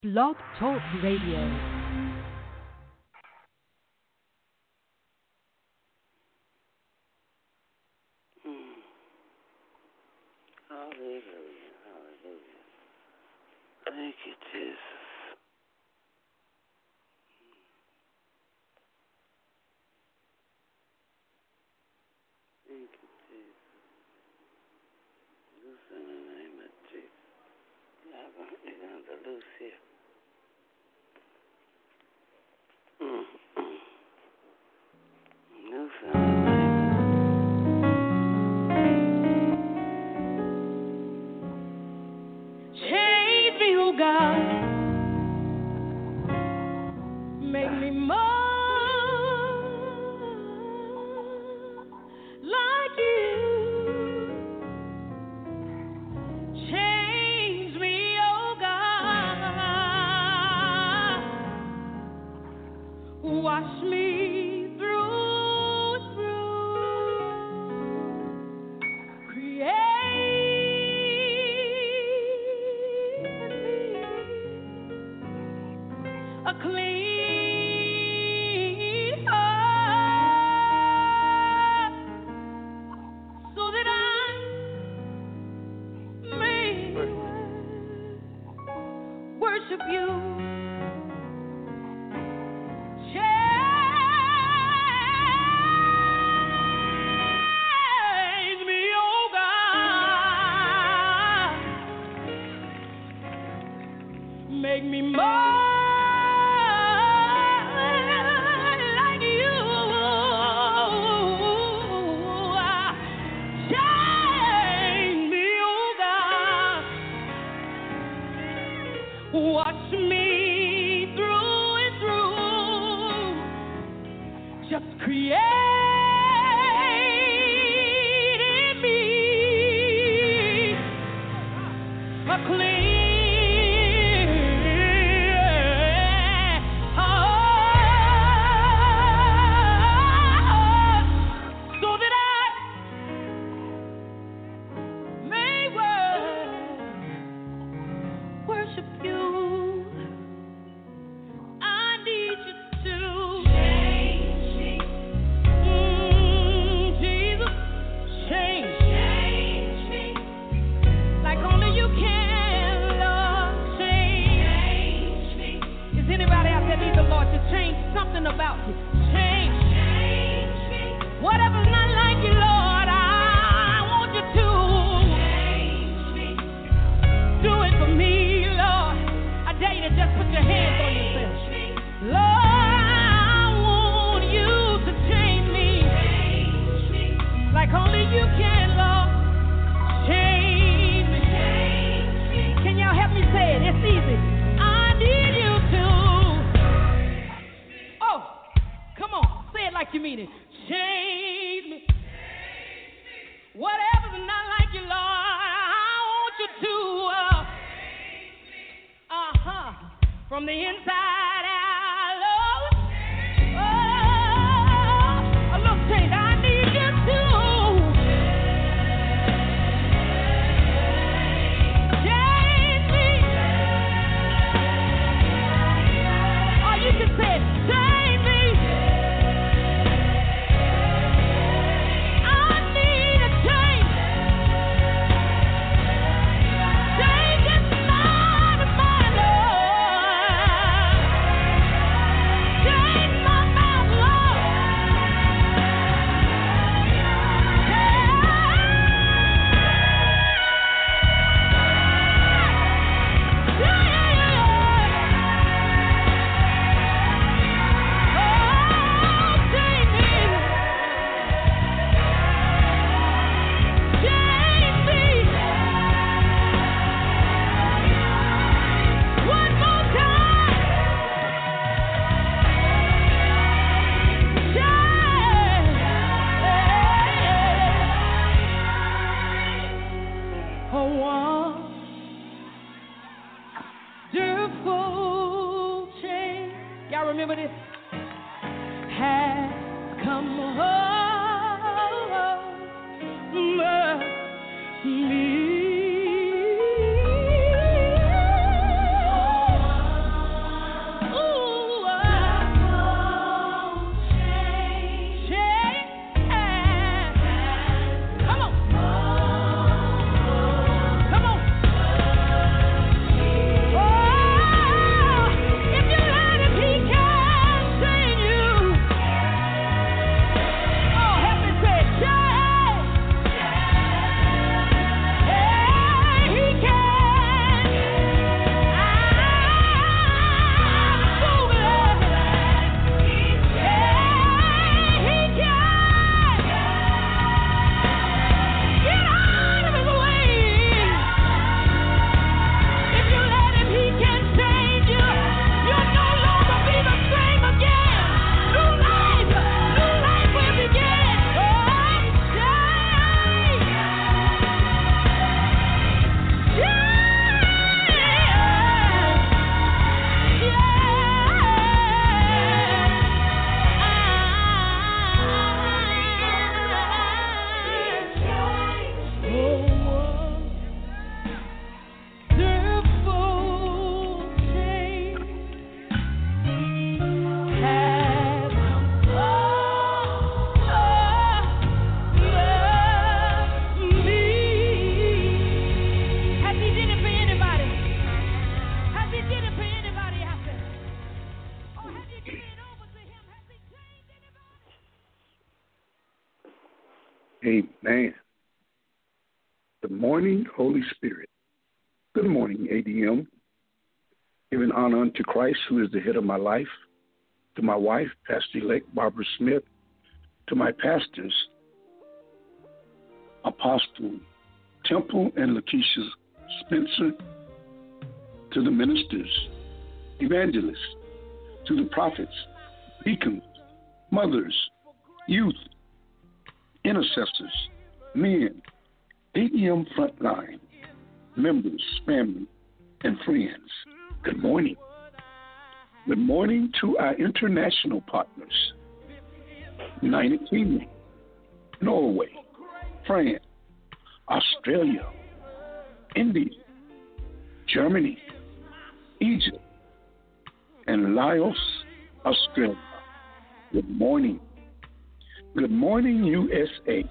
Blog Talk Radio. Hallelujah, hallelujah. Thank you, Jesus. Thank you, Jesus. Loose in the name of Jesus. You're going to loose here. Loose in the name of God. Make me more like you. Change me, oh God. Wash me through and through. Create in me a clean heart, so that I may worship you. Change me, oh God. Make me more like you. Change me, oh God. Watch me through and through. Just create in me a clean heart, so that I may worship you. I need you to change me. Jesus, change me. Like only you can, Lord, change me. Is anybody out there need the Lord to change something about you? Change me. Whatever's not like you, Lord, I want you to change me. Do it for me, Lord. I dare you to just put your hands on yourself. Lord, I want you to change me. Like only you can, Lord. Change me. Can y'all help me say it? It's easy. I need you to. Oh, come on. Say it like you mean it. Change me. Whatever's not like you, Lord, I want you to. From the inside out, Lord. Oh, a little change. I need you to. Change me. Or you can say it. Change me. I need a change. Change this mind of mine, Lord. Change my mouth, Lord. Wonderful change. Y'all remember this? Has come over me. Amen. Good morning, Holy Spirit. Good morning, ADM. Giving honor unto Christ, who is the head of my life, to my wife, Pastor-elect Barbara Smith, to my pastors, Apostle Temple and Lakeisha Spencer, to the ministers, evangelists, to the prophets, deacons, mothers, youth, intercessors, men, ADM frontline, members, family, and friends. Good morning. Good morning to our international partners, United Kingdom, Norway, France, Australia, India, Germany, Egypt, and Laos, Australia. Good morning. Good morning, USA,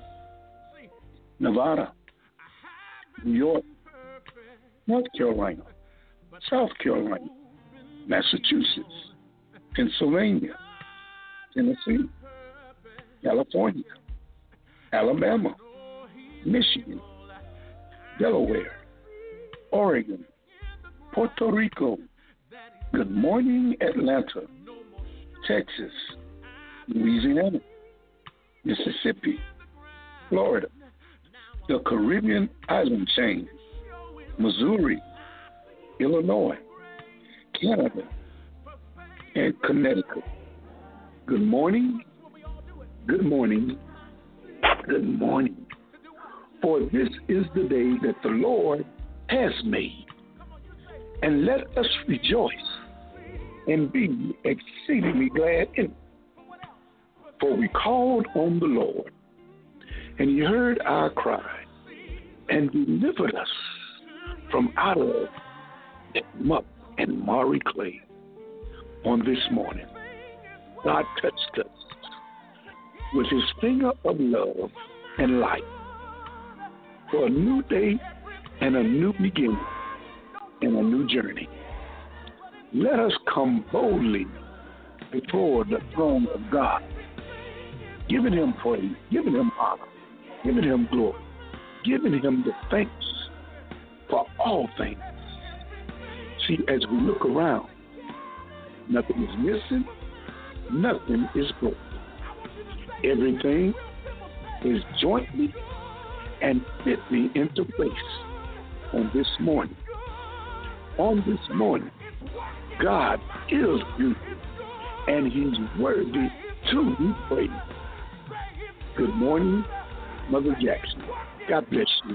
Nevada, New York, North Carolina, South Carolina, Massachusetts, Pennsylvania, Tennessee, California, Alabama, Michigan, Delaware, Oregon, Puerto Rico. Good morning, Atlanta, Texas, Louisiana, Mississippi, Florida, the Caribbean island chain, Missouri, Illinois, Canada, and Connecticut. Good morning, good morning, good morning. For this is the day that the Lord has made, and let us rejoice and be exceedingly glad in it. For we called on the Lord, and he heard our cry, and delivered us from out of that muck and marry clay. On this morning, God touched us with his finger of love and light for a new day and a new beginning and a new journey. Let us come boldly before the throne of God, giving him praise, giving him honor, giving him glory, giving him the thanks for all things. See, as we look around, nothing is missing, nothing is broken. Everything is jointly and fitly into place on this morning. On this morning, God is good, and he's worthy to be praised. Good morning, Mother Jackson. God bless you.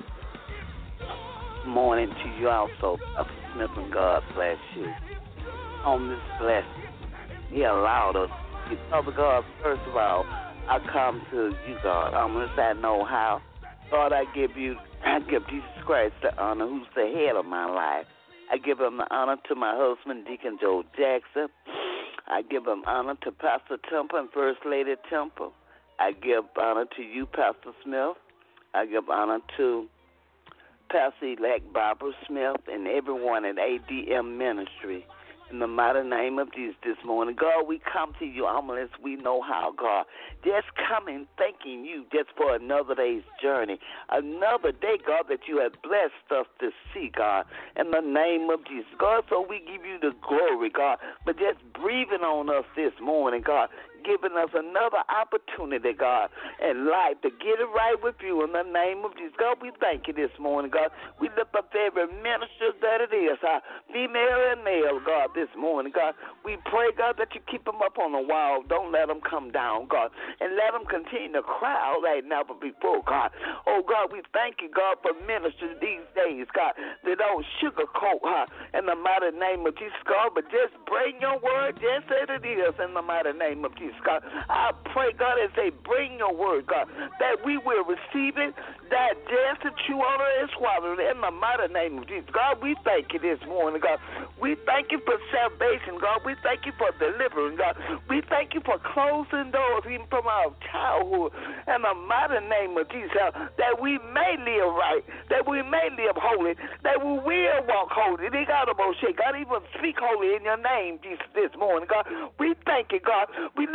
Morning to you also, Dr. Smith, and God bless you. On this blessing, he allowed us. Father God, first of all, I come to you, God. I'm going to say I know how. God, I give Jesus Christ the honor, who's the head of my life. I give him the honor to my husband, Deacon Joe Jackson. I give him honor to Pastor Temple and First Lady Temple. I give honor to you, Pastor Smith. I give honor to Pastor-elect Barbara Smith and everyone at ADM Ministry. In the mighty name of Jesus this morning, God, we come to you humble as we know how, God. Just coming, thanking you just for another day's journey. Another day, God, that you have blessed us to see, God, in the name of Jesus. God, so we give you the glory, God, but just breathing on us this morning, God, giving us another opportunity, God, in life to get it right with you in the name of Jesus. God, we thank you this morning, God. We lift up every minister that it is, female and male, God, this morning, God. We pray, God, that you keep them up on the wall. Don't let them come down, God, and let them continue to cry out like never before, God. Oh, God, we thank you, God, for ministers these days, God, that don't sugarcoat, in the mighty name of Jesus, God, but just bring your word just as it is in the mighty name of Jesus. God, I pray, God, as they bring your word, God, that we will receive it, digest it, chew on it, and swallow it in the mighty name of Jesus. God, we thank you this morning, God. We thank you for salvation, God. We thank you for delivering, God. We thank you for closing doors even from our childhood in the mighty name of Jesus, that we may live right, that we may live holy, that we will walk holy. They got to God, even speak holy in your name, Jesus, this morning, God. We thank you, God. We lift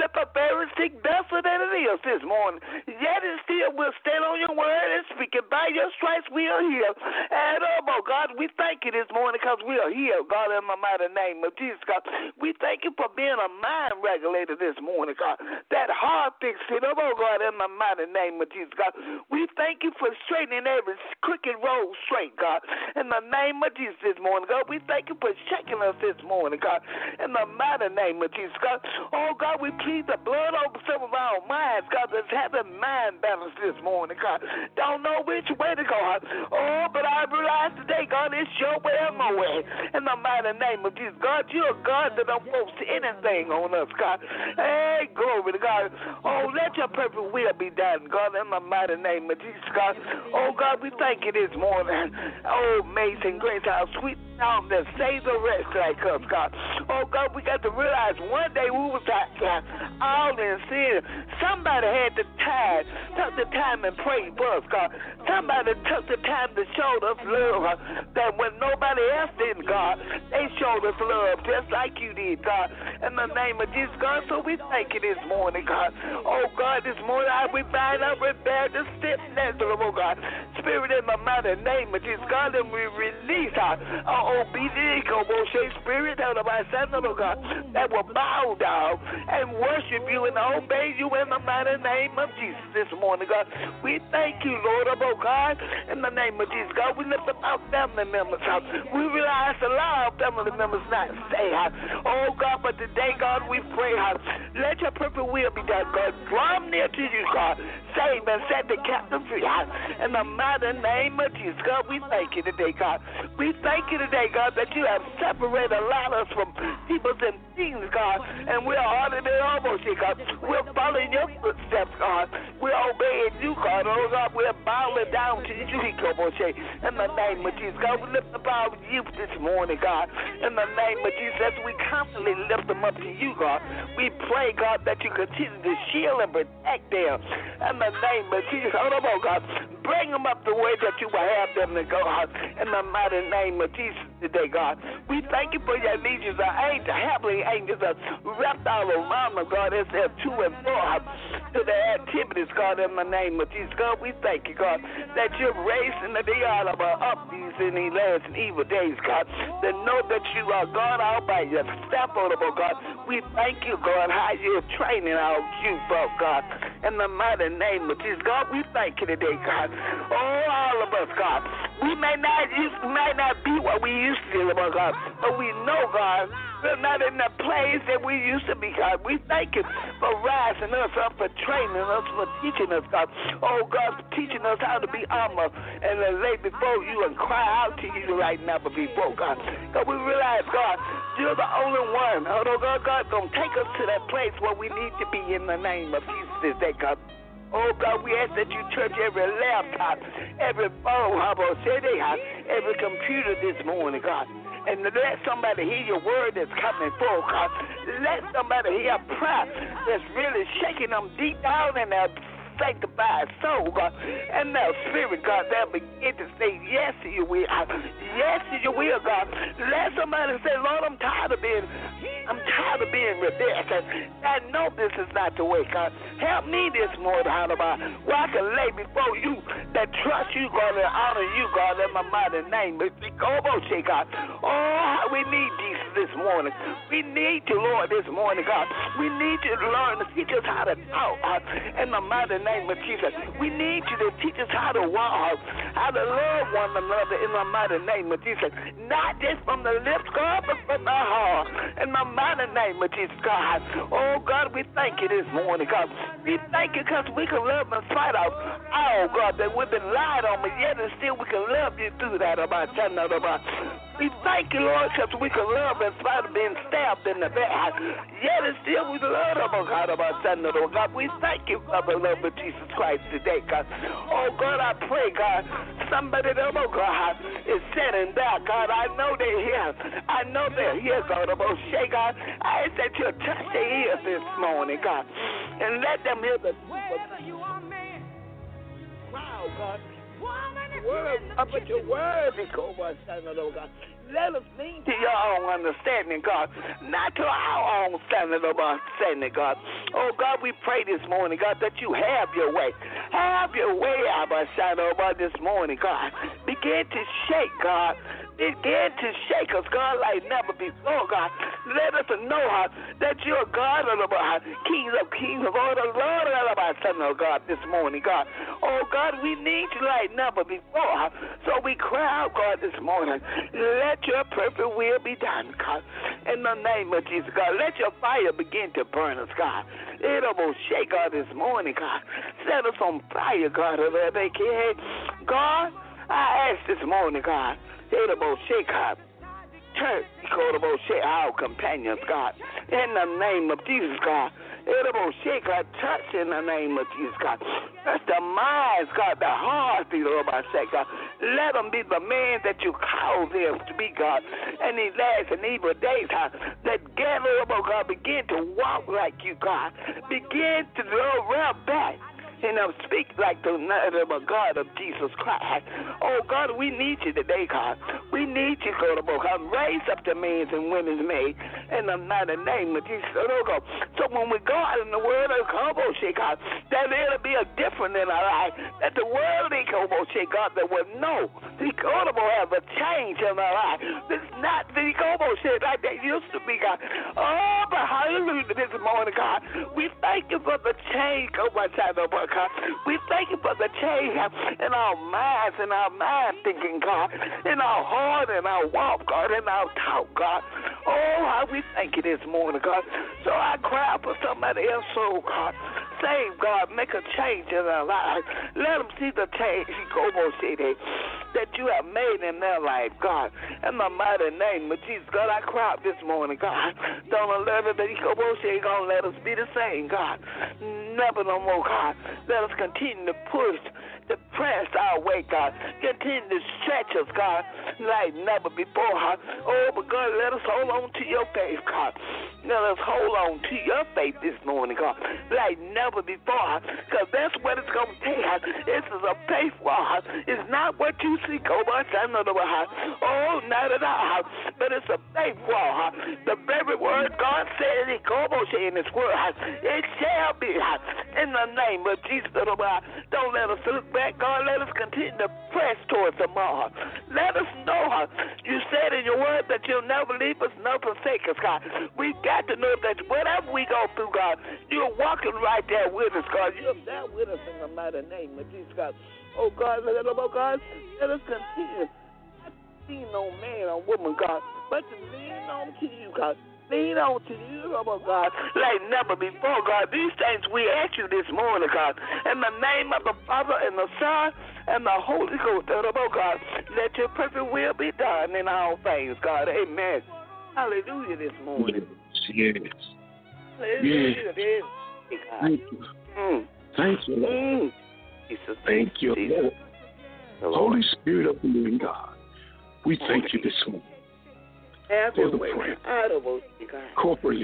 left a very sick vessel than it is this morning. Yet and still we'll stand on your word and speak it. By your stripes we are healed. And oh God, we thank you this morning because we are healed, God, in the mighty name of Jesus, God. We thank you for being a mind regulator this morning, God. That heart fix it, oh God, in the mighty name of Jesus, God. We thank you for straightening every crooked road straight, God. In the name of Jesus this morning, God. We thank you for checking us this morning, God. In the mighty name of Jesus, God. Oh God, we plead the blood over some of our minds, God, that's having mind balance this morning, God. Don't know which way to go, God. Oh, but I realize today, God, it's your way or my way. In the mighty name of Jesus, God, you're a God that don't force anything on us, God. Hey, glory to God. Oh, let your perfect will be done, God, in the mighty name of Jesus, God. Oh, God, we thank you this morning. Oh, amazing grace, how sweet sound that saves a wretch like us, God. Oh, God, we got to realize one day we was out, God, all in sin. Somebody had the time, took the time and prayed for us, God. Somebody took the time to show us love, that when nobody else did, God, they showed us love just like you did, God. In the name of Jesus, God, so we thank you this morning, God. Oh, God, this morning we bind up, repair the stiffness, oh, God. Spirit, in the mighty name of Jesus, God, and we release our obedience, Spirit, out of our son, oh, God, that will bow down and worship you and obey you in the mighty name of Jesus this morning, God. We thank you, Lord, oh, God, in the name of Jesus, God. We lift up our family members, God. We realize a lot of family members not saved, oh, God, but today, God, we pray, God, let your perfect will be done, God. Draw near to you, God. Save and set the captive free, God. In the mighty name of Jesus, God, we thank you today, God. We thank you today, God, that you have separated a lot of us from peoples and things, God, and we're honored and almost, God. We're following your footsteps, God. We're obeying you, God. Oh, God, we're bowing down to you, God. In the name of Jesus, God, we lift up our youth this morning, God. In the name of Jesus, we constantly lift them up to you, God. We pray, God, that you continue to shield and protect them. In the name of Jesus, oh, God, bring them up the way that you will have them to go, God. In the mighty name of Jesus today, God. We thank you for your legions of angels, heavenly angels that wrapped all around them, God, as they're to and fro to their activities, God, in the name of Jesus. God, we thank you, God, that you're raising the day out of our up these in these last and evil days, God, to know that you are God all by yourself, oh, God. We thank you, God, how you're training our youth, oh, God, in the mighty name of Jesus. God, we thank you today, God. Oh, all of us, God. We may not be what we used to be, oh, God, but we know, God, we're not in the place that we used to be, God. We thank you for rising us up, for training us, for teaching us, God. Oh, God, for teaching us how to be humble and to lay before you and cry out to you like never before, God. God, we realize, God, you're the only one. Oh, God, going to take us to that place where we need to be in the name of Jesus today, God. Oh, God, we ask that you touch every laptop, every phone, every computer this morning, God. And let somebody hear your word that's coming forth, God. Let somebody hear a prayer that's really shaking them deep down in their sanctified soul, God, and their spirit, God, they'll begin to say yes to your will. Yes to your will, God. Let somebody say, Lord, I'm tired of being rebellious. I know this is not the way, God. Help me this morning, where I can lay before you that trust you, God, and honor you, God, in my mighty name. God. Oh, we need Jesus this morning. We need you, Lord, this morning, God. We need you to learn to teach us how to talk, God, in the mighty name of Jesus. We need you to teach us how to walk, how to love one another in the mighty name of Jesus. Not just from the lips, God, but from the heart. In the mighty name of Jesus, God. Oh, God, we thank you this morning, God. We thank you because we can love in spite of, oh, God, that we've been lied on, but yet and still we can love you through that. We thank you, Lord, because we can love in spite of being stabbed in the back. Yet and still we love God. We thank you for the love of Jesus Christ today, God. Oh, God, I pray, God, somebody, God, is sitting back, God. I know they're here. I know they're here, God. God, I ask that you touch their ears this morning, God, and let them hear the truth. Wow, God. Word, up at your word, God. Let us lean to your own understanding, God, not to our own standard of understanding, God. Oh, God, we pray this morning, God, that you have your way. Have your way, Abba, Shadow, this morning, God. Begin to shake, God. Begin to shake us, God, like never before, God. Let us know that you're God of the Kings of Kings, Lord of Lords, oh God, this morning, God. Oh, God, we need you like never before. So we cry out, God, this morning. Let your perfect will be done, God. In the name of Jesus, God. Let your fire begin to burn us, God. It will shake, God, this morning, God. Set us on fire, God. God, I ask this morning, God. Shake, God. Church, shake our companions, God. In the name of Jesus, God. Shake, God. Touch in the name of Jesus, God. Touch the minds, God, the hearts, God. Let them be the man that you call them to be, God. And these last and evil days, God, that gather, God, begin to walk like you, God. Begin to go right back. And speak like the God of Jesus Christ. Oh, God, we need you today, God. We need you, God. Raise up the men and women's made in the mighty name of Jesus. So when we go out in the world of God, that it'll be a different in our life. That the world, God, that will know the God will have a change in our life. It's not the God like they used to be, God. Oh, but hallelujah this morning, God. We thank you for the change, God. We thank you for the change in our minds, in our mind thinking, God, in our heart, in our walk, God, in our talk, God. Oh, how we thank you this morning, God. So I cry for somebody else's soul, God. Save, God, make a change in their life. Let them see the change, that you have made in their life, God. In the mighty name of Jesus, God, I cry out this morning, God. Don't let it be, gonna let us be the same, God. Never no more, God. Let us continue to push, to press our way, God. Continue to stretch us, God, like never before, God. Oh, but God, let us hold on to your faith, God. Let us hold on to your faith this morning, God, like never before, because that's what it's going to take. This is a faith walk. It's not what you see, oh, not at all, but it's a faith walk. The very word God said in his word, it shall be in the name of Jesus. Don't let us look back, God. Let us continue to press towards the mark. Let us know you said in your word that you'll never leave us, never forsake us, God. We've got to know that whatever we go through, God, you're walking right there with us, God. You're there with us in the mighty name of Jesus, God. Oh, God, let us continue not to lean on man or woman, God, but to lean on to you, God. Lean on to you, oh God, like never before, God. These things we ask you this morning, God. In the name of the Father and the Son and the Holy Ghost, oh God, let your perfect will be done in all things, God. Amen. Hallelujah this morning. Yes. Hallelujah. Yes. Thank you. Thank you, Lord. Jesus. Thank you, Lord. Holy Spirit of the living God, we thank you this morning. For the prayer. Corporately.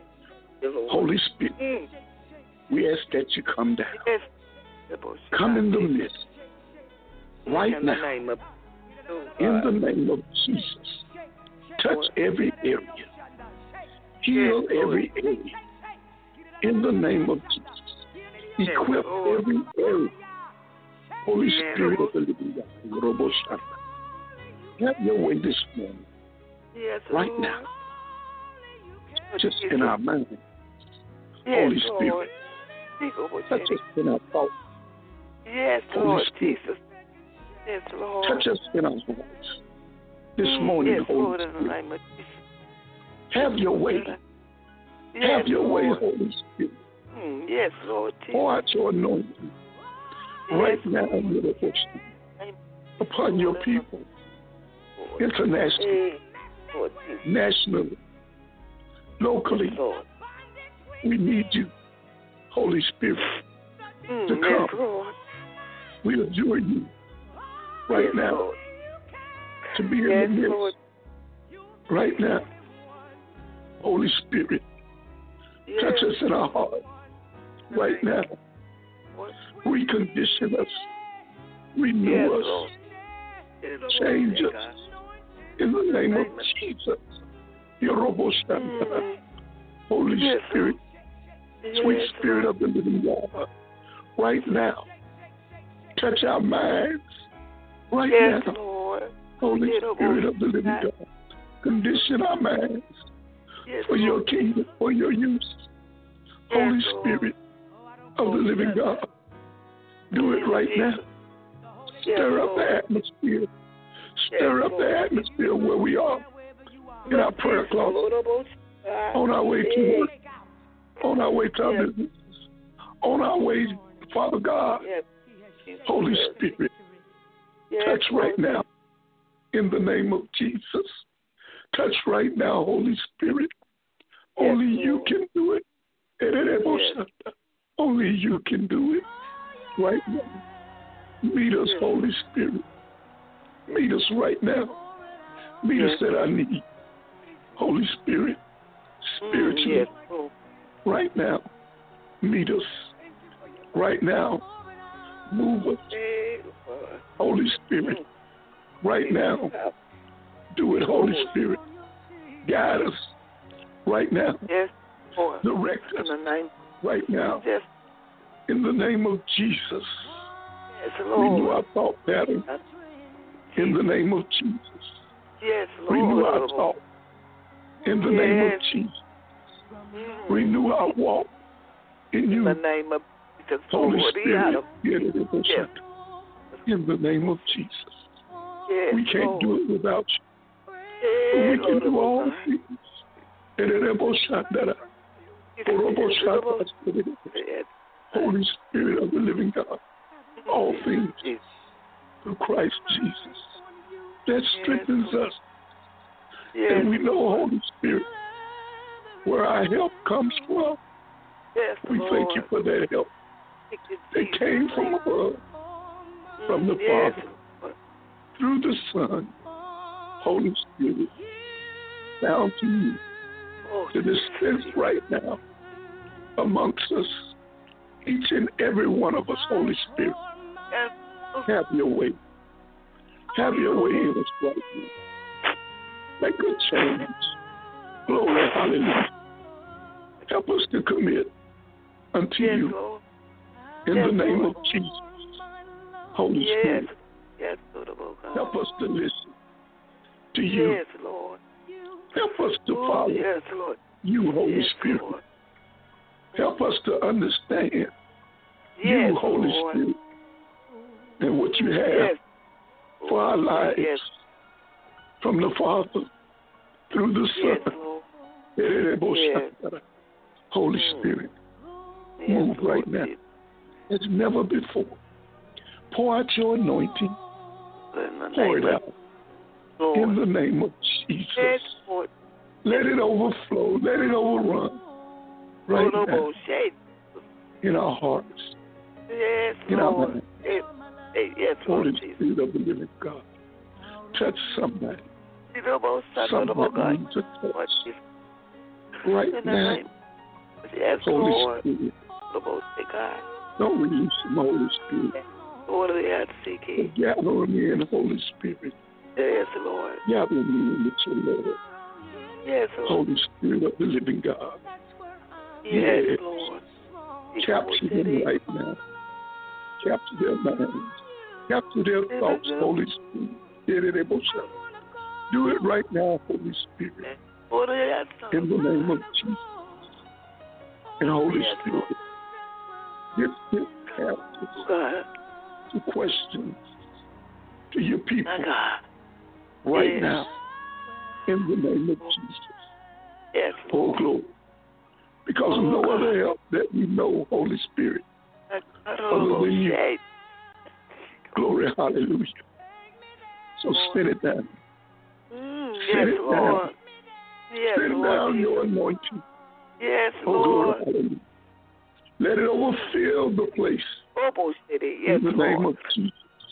Holy Spirit, we ask that you come down. Come in the midst. Right now. In the name of Jesus. Touch every area. Heal every area. In the name of Jesus. Equip every area. Holy Spirit of the living God. Have your way this morning. Yes, right Lord. now, just in our mind, Holy Spirit, touch us in our thoughts. Yes, Lord Jesus. Yes, Lord. Touch us in our hearts this morning, Holy Spirit. Have your way. Have your way, Holy Spirit. Yes, Lord Jesus. Pour out your anointing right now upon your people, internationally. Nationally, locally, we need you, Holy Spirit, to come. We adjure you right now to be in the midst. Right now, Holy Spirit, touch us in our heart. Right now, recondition us, renew us, change us. In the name of Jesus. Holy Spirit, sweet Spirit of the living God, right now, touch our minds. Right now, Holy Spirit of the living God, condition our minds for your kingdom, for your use. Holy Spirit of the living God, do it right now. Stir up the atmosphere. Stir up the atmosphere where we are in our prayer closet, on our way to work, on our way to our business, on our way, Father God. Holy Spirit, touch right now in the name of Jesus. Touch right now, Holy Spirit. Only you can do it. Only you can do it right now. Meet us, Holy Spirit. Meet us right now. Meet us at our need. Holy Spirit, spiritually, right now. Meet us right now. Move us. Holy Spirit, right now. Do it, Holy Spirit. Guide us right now. Direct us right now. In the name of Jesus. Renew our thought pattern. In the name of Jesus. Renew our thought. In the name of Jesus. Renew our walk in you. In the name of Jesus. Holy Spirit. In the name of Jesus. We can't do it without you. But we can do all things. Holy Spirit of the living God, all things through Christ Jesus. That strengthens us. And we know, Holy Spirit, where our help comes from. We thank you for that help. It came from above, from the Father, through the Son, Holy Spirit, down to you, to dispense right now amongst us, each and every one of us, Holy Spirit. Have your way. Have your way in us right now. Make a change. Glory, hallelujah. Help us to commit unto you in the name of Jesus. Holy Spirit, help us to listen to you. Help us to follow you, Holy Spirit. Help us to understand you, Holy Spirit, and what you have for our lives from the Father through the Son. Holy Spirit, move right now as never before. Pour out your anointing. Pour it out in the name of Jesus. Let it overflow. Let it overrun right now in our hearts, in our minds. Holy Spirit of the living God, touch somebody. Somebody needs a touch right now. Holy Spirit, don't release him, Holy Spirit. Gather them in, Holy Spirit. Gather them in with your Lord. Holy Spirit of the living God. Capture them right now. Capture their minds. Capture their thoughts, Holy Spirit. Do it right now, Holy Spirit. In the name of Jesus. And Holy Spirit, give answers to questions to your people right now. In the name of Jesus. Oh, glory. Because of no other help that we know, Holy Spirit, other than you. Glory, hallelujah. So send it down. Send it down. Send down your anointing. Oh, glory, hallelujah. Let it overfill the place. In the name of Jesus.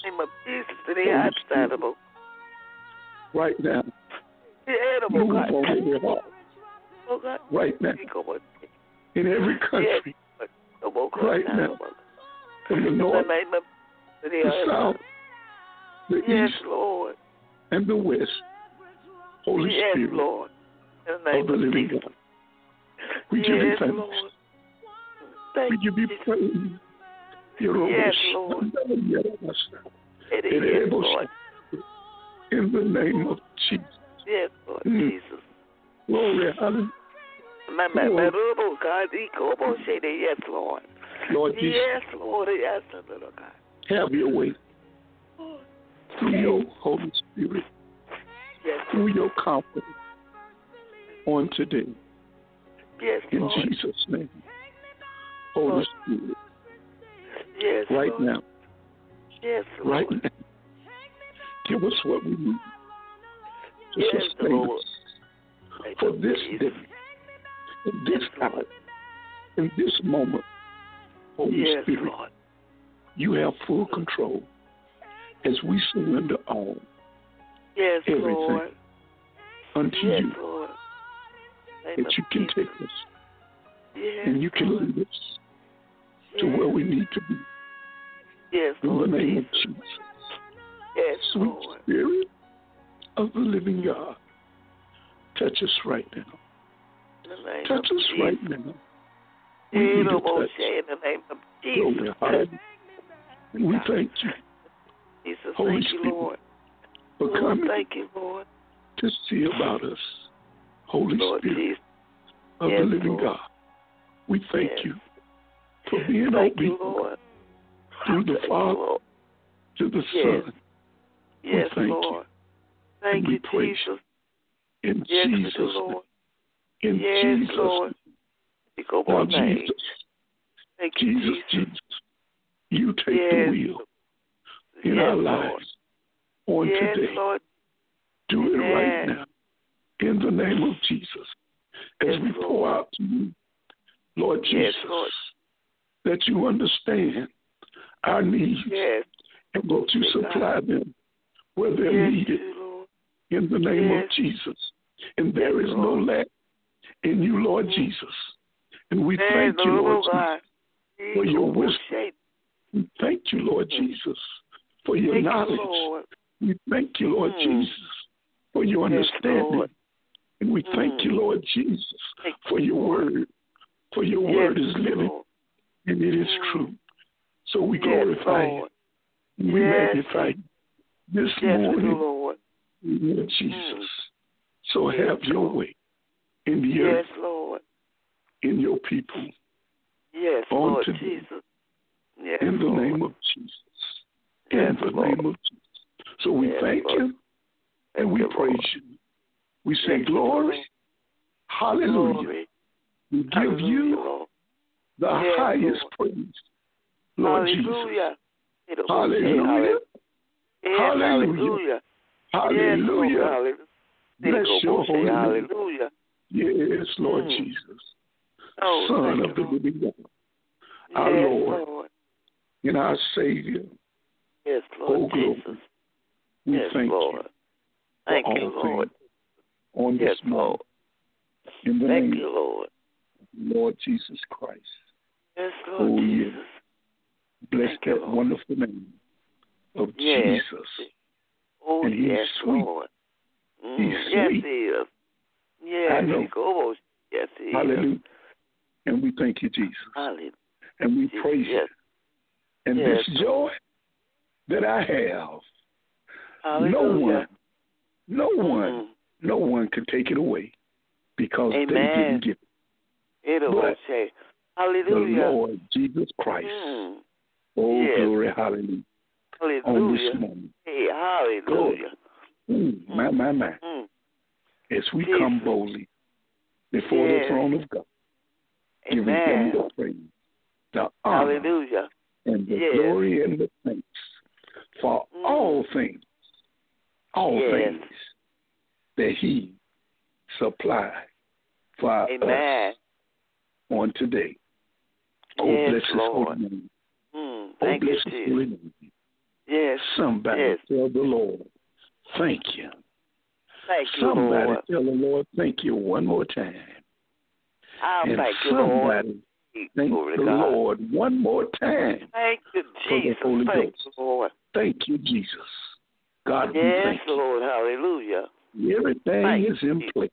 Right now. Move on every heart. Right now. In every country. Right now. From the north, the south, the east, and the west. Holy Yes, Spirit Lord. In the of name the of living Jesus. God, we give you Yes, thanks. Lord. We Thank give you Jesus. praise. Yes, Lord. It is, Lord. In the name of Jesus. Yes, Lord Mm. Jesus. Glory, hallelujah. Yes, Lord. Lord Jesus, Yes, Lord. Yes, little God. have your way through your Holy Spirit, Yes, through your confidence on today. yes, In Lord. Jesus' name. Holy Spirit, Yes, right Lord. now, Yes, Lord. right now, give us what we need to Yes, sustain Lord. us for this day, in this hour, in this moment. Holy Yes, Spirit, Lord. you have full control as we surrender all, Yes, everything Lord. unto Yes, you, Lord. that you can take us Yes, and you can Lord. lead us to where we need to be. Yes, In the Lord name of Jesus. Jesus. Yes, Sweet Lord. Spirit of the living God, touch us right now. In the name Touch of us Jesus. right now. We need a touch. In the name of Glory, Jesus. hallelujah. And we thank you, Jesus, Holy thank you, Spirit, Lord. for Lord, coming thank you, Lord. to see about us. Holy Lord Spirit Jesus. of Yes, the living Lord. God, we thank Yes. you for being Thank you, obedient Lord. through the Thank you, Father Lord. to the Yes. Son. Yes, thank Lord. you. Thank And we you, praise Jesus. In Yes, we Jesus' do, name. Lord. In Yes, Jesus' Lord. name. We go Now, by name. Jesus, Thank you, Jesus, Jesus. Jesus, you take the Yes. wheel in Yes, our Lord. lives on Yes, today. Lord. Do it right Yes. now in the name of Jesus. As Yes, we Lord. pour out to you, Lord Yes, Jesus, Lord. that you understand our needs Yes. and that you Yes, supply them where they're Yes, needed you, Lord. in the name Yes. of Jesus. And there Yes, is no Lord. lack in you, Lord Jesus. And we Yes, thank you, Lord God. Jesus, for your wisdom. Shape. We thank you, Lord Jesus, for your Thank knowledge. you, Lord. We thank you, Lord Jesus, for your Yes, understanding. Lord. And we thank you, Lord Jesus, Thank for your word. For your Yes, word is living Lord. and it is true. So we Yes, glorify you. Lord. And we Yes. magnify you this Yes, we do, morning, Lord. Lord Jesus. So Yes, have your Lord. way in the Yes, earth, Lord. in your people, Yes, on Lord today. Jesus. Yes, in the Lord. name of Jesus. Yes, In the Lord. name of Jesus. So we Yes, thank Lord. you and we Thank you, praise Lord. you. We say Yes, glory, Lord. hallelujah. Glory. We give Hallelujah, you Lord. the Yes, highest Lord. praise, Lord Hallelujah. Jesus. Hallelujah. Yes, Hallelujah. Hallelujah. Yes, Lord. Hallelujah. Hallelujah. Bless your holy name. Hallelujah. Yes, Lord Jesus. Oh, Son thank of the you, Lord. living God, our Yes, Lord and our Savior. Yes, Lord Oh, glory. Jesus. We Yes, thank Lord. you Thank for you, all Lord. things on Yes, this morning. Lord. In the Thank name you, Lord. of Lord Jesus Christ. Yes, Lord Oh, Jesus. yes. Bless Thank you, that Lord. wonderful name of Yes. Jesus. Oh, And he's yes, sweet. Lord. He's yes, sweet. he is. Yes, I know. Yes, he Hallelujah. is. And we thank you, Jesus. Hallelujah. And we praise Yes. you. And Yes. this joy that I have, Hallelujah. no one can take it away because Amen. they didn't get it. But Hallelujah. the Lord Jesus Christ. Oh, Yes. glory, hallelujah. Hallelujah. On this morning. Hey, hallelujah. My. As we come boldly before the throne of God, giving him the praise, the honor, hallelujah, and the glory and the thanks for all things that he supplied for us on today. Oh, bless his holy name. Thank bless you, his holy name. Yes. Somebody tell the Lord, thank you. Thank you, Somebody Lord. tell the Lord, thank you one more time. And thank you, Lord. Thank the Lord one more time. Thank you, Jesus. Holy Thank Ghost. you, Lord. Thank you, Jesus. God, we yes, thank Lord. Hallelujah. Everything is in place.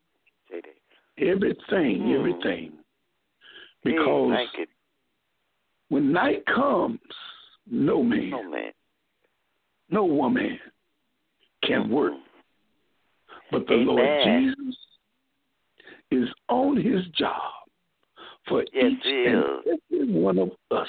Everything. Because when night comes, no man, no woman can work. But the Lord Jesus is on his job for each and every one of us.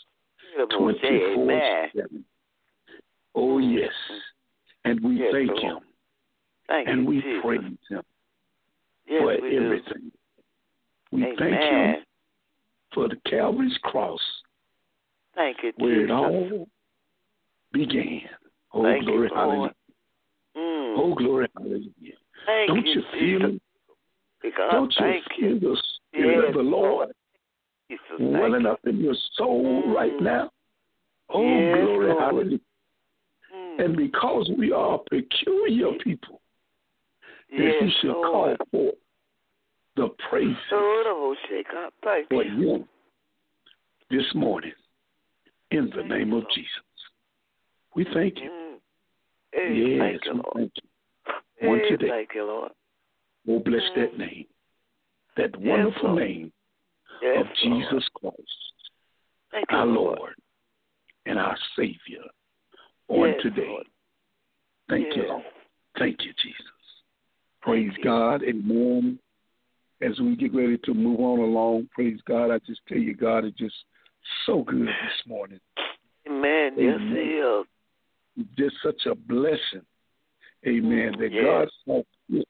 24/7. Oh, yes. And we thank him. And we praise him for everything. We thank him for the Calvary's cross. Thank you, where Jesus. it all began. Oh, thank glory, you, hallelujah. Oh, glory, hallelujah. Don't you feel it? Don't you feel the Spirit of the Lord welling up in your soul right now? Oh, glory, hallelujah. And because we are a peculiar people, that he should call forth the praise for you this morning in the name of Jesus. We thank you. Yes, thank you, we Lord. thank you. On today, Thank you, Lord. oh, bless that name, that wonderful name of Jesus Christ, Thank you, our Lord and our Savior on today. Lord. Thank you, Lord. Thank you, Jesus. Praise God. Amen. As we get ready to move on along, praise God, I just tell you, God is just so good this morning. Amen. Yes, he is. It's just such a blessing. Amen. That God saw fit.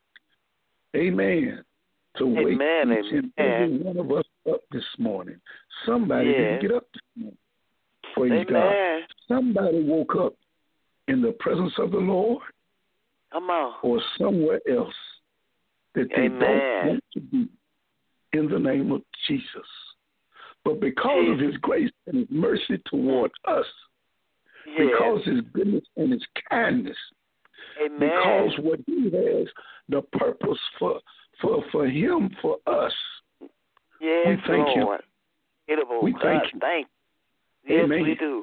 Amen. To wake each and every one of us up this morning. Somebody didn't get up this morning. Praise God. Somebody woke up in the presence of the Lord. Come on. Or somewhere else that they don't want to be in the name of Jesus. But because of his grace and his mercy toward us, because his goodness and his kindness, because what he has, the purpose for him, for us, we thank him. We thank him. Yes, Amen. we do.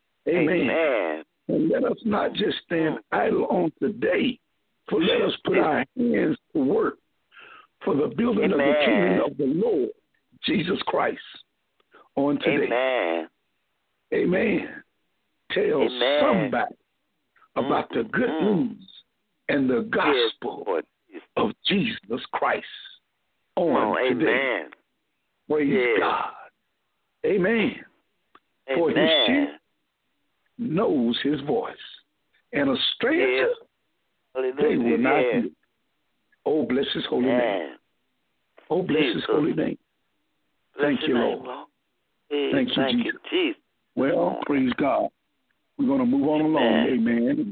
Amen. And let us not just stand idle on today, for let us put our hands to work for the building of the kingdom of the Lord, Jesus Christ, on today. Amen. Tell somebody about the good news and the gospel of Jesus Christ on today. Praise God. Amen. For his sheep knows his voice, and a stranger they will not hear. Oh, bless his holy name. Oh, bless his holy name. Thank you, Lord. Thank you, Jesus. Well, praise God. We're going to move on along. Amen.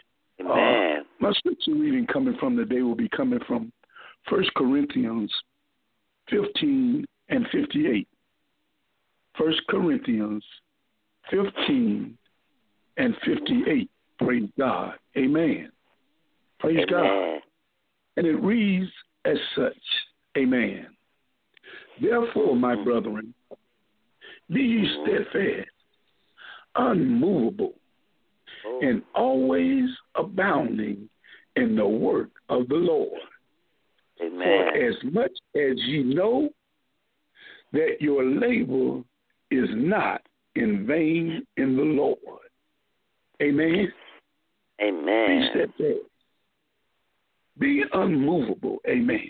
My scripture reading coming from today will be coming from 1 Corinthians 15 and 58. 1 Corinthians 15 and 58. Praise God. Amen. Praise God. And it reads as such. Amen. Therefore, my brethren, be ye steadfast, unmovable, and always abounding in the work of the Lord. For as much as ye know that your labor is not in vain in the Lord. Amen. Be steadfast. Be unmovable. Amen.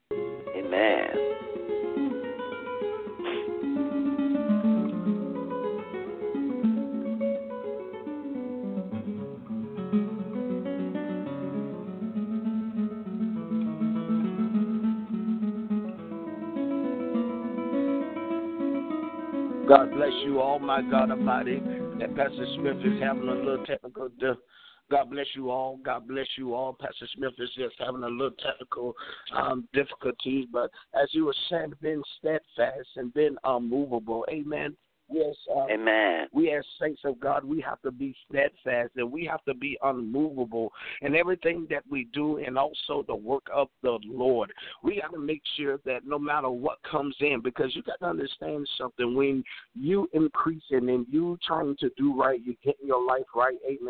God bless you all, my God Almighty. That Pastor Smith is having a little technical God bless you all. God bless you all. Pastor Smith is just having a little technical difficulties. But as you were saying, being steadfast and being unmovable. Amen. Yes. We as saints of God, we have to be steadfast and we have to be unmovable in everything that we do, and also the work of the Lord. We got to make sure that no matter what comes in, because you got to understand something. When you increasing and you trying to do right, you getting your life right. Amen.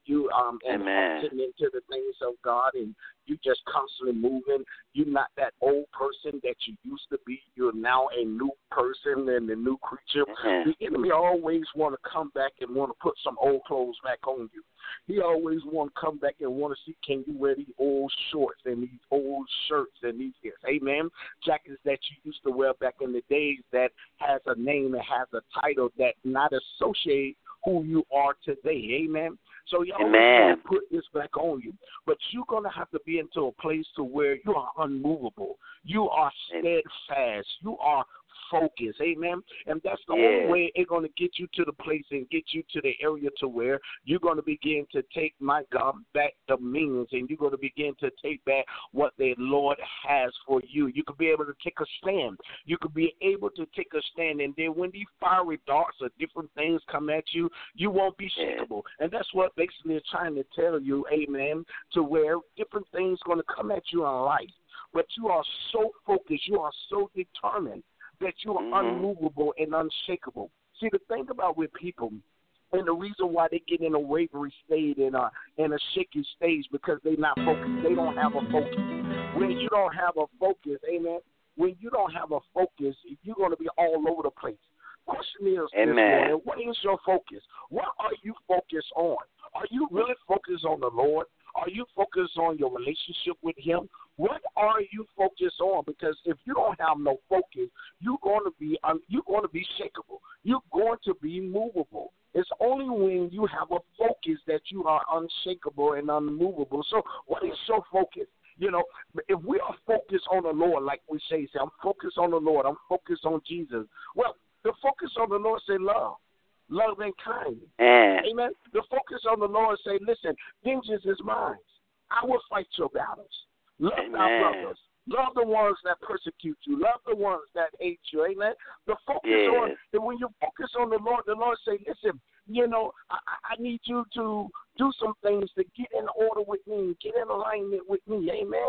you Amen. enhancing into the things of God, and you just constantly moving. You're not that old person that you used to be. You're now a new person and a new creature. Amen. The enemy always want to come back and want to put some old clothes back on you. He always want to come back and want to see, can you wear these old shorts and these old shirts and these, amen, jackets that you used to wear back in the days that has a name, that has a title, that not associate who you are today, amen. So you always want to put this back on you. But you're going to have to be into a place to where you are unmovable. You are steadfast. You are focused, amen. And that's the only way it's going to get you to the place and get you to the area to where you're going to begin to take, my God, back dominions, and you're going to begin to take back what the Lord has for you. You could be able to take a stand. You could be able to take a stand, and then when these fiery darts or different things come at you, you won't be shakeable. And that's what basically is trying to tell you, amen, to where different things are going to come at you in life. But you are so focused, you are so determined that you are unmovable and unshakable. See, the thing about with people, and the reason why they get in a wavery state and in a shaky stage, because they're not focused. They don't have a focus. When you don't have a focus, amen, when you don't have a focus, you're going to be all over the place. Question is, this morning, what is your focus? What are you focused on? Are you really focused on the Lord? Are you focused on your relationship with Him? What are you focused on? Because if you don't have no focus, you're going to be shakeable. You're going to be movable. It's only when you have a focus that you are unshakable and unmovable. So what is your focus? You know, if we are focused on the Lord, like we say, I'm focused on the Lord, I'm focused on Jesus. Well, the focus on the Lord say love and kindness. Amen. The focus on the Lord say, listen, vengeance is mine. I will fight your battles. Love thy brothers. Love the ones that persecute you. Love the ones that hate you. Amen. The focus on, and when you focus on the Lord say, listen, you know, I need you to do some things to get in order with me, get in alignment with me. Amen.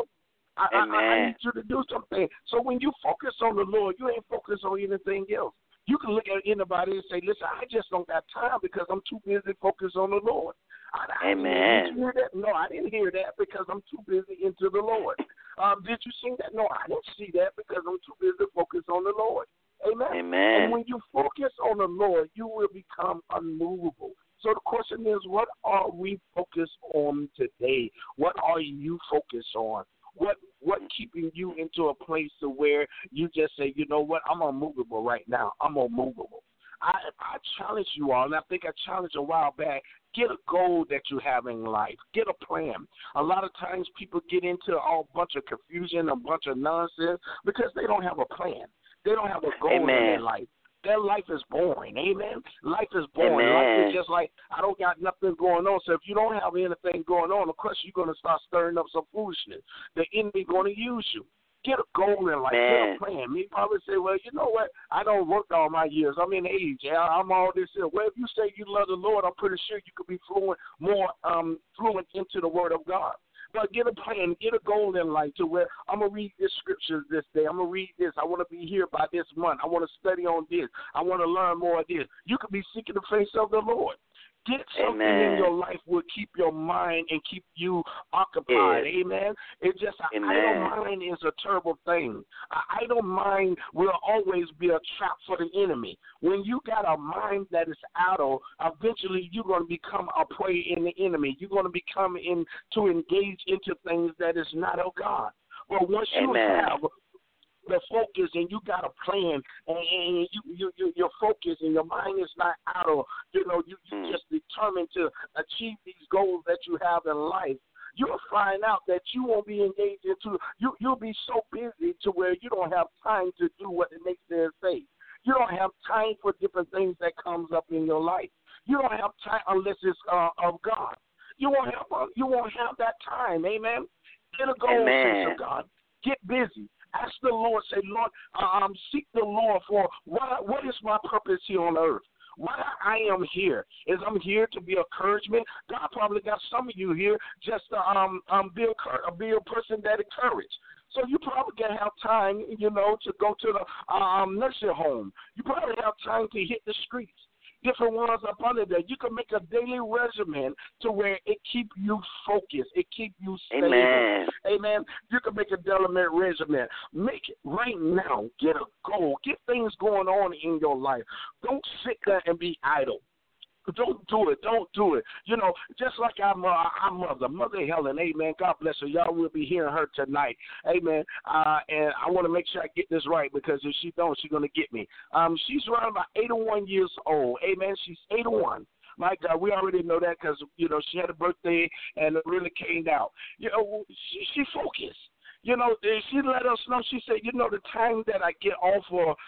I need you to do something. So when you focus on the Lord, you ain't focused on anything else. You can look at anybody and say, listen, I just don't got time because I'm too busy focused on the Lord. Did you hear that? No, I didn't hear that because I'm too busy into the Lord. Did you see that? No, I didn't see that because I'm too busy focused on the Lord. Amen. And when you focus on the Lord, you will become unmovable. So the question is, what are we focused on today? What are you focused on? What keeping you into a place to where you just say, you know what, I'm unmovable right now. I'm unmovable. I challenge you all, and I think I challenged a while back, get a goal that you have in life. Get a plan. A lot of times people get into a bunch of confusion, a bunch of nonsense, because they don't have a plan. They don't have a goal in their life. Their life is boring. Amen. Life is boring. Life is just like, I don't got nothing going on. So if you don't have anything going on, of course you're going to start stirring up some foolishness. The enemy going to use you. Get a goal in life. Get a plan. Me probably say, well, you know what? I don't work all my years. I'm in age. I'm all this here. Well, if you say you love the Lord, I'm pretty sure you could be more fluent into the Word of God. But get a plan, get a goal in life to where I'm going to read this scripture this day. I'm going to read this. I want to be here by this month. I want to study on this. I want to learn more of this. You could be seeking the face of the Lord. Get something in your life will keep your mind and keep you occupied. Amen. It's just an idle mind is a terrible thing. An idle mind will always be a trap for the enemy. When you got a mind that is idle, eventually you're going to become a prey in the enemy. You're going to become to engage into things that is not of God. But once you have the focus and you got a plan and you're focused and your mind is not idle, you just determined to achieve these goals that you have in life, you'll find out that you won't be engaged into, you'll be so busy to where you don't have time to do what the next man say. You don't have time for different things that comes up in your life. You don't have time unless it's of God. You won't have that time, amen? Get a goal, face of God. Get busy. Ask the Lord, say, Lord, seek the Lord for what is my purpose here on earth? Why I am here? Is I'm here to be encouragement? God probably got some of you here just to be a person that encouraged. So you probably can have time, to go to the nursing home. You probably have time to hit the streets. different ones up under there. You can make a daily regimen to where it keep you focused. It keep you stable. Amen. Amen. You can make a daily regimen. Make it right now. Get a goal. Get things going on in your life. Don't sit there and be idle. Don't do it. Don't do it. You know, just like our Mother Helen, amen. God bless her. Y'all will be hearing her tonight, amen. And I want to make sure I get this right because if she don't, she's going to get me. She's around about 81 years old, amen. She's 81. My God, we already know that because, you know, she had a birthday and it really came out. You know, she focused. You know, she let us know. She said, you know, the time that I get off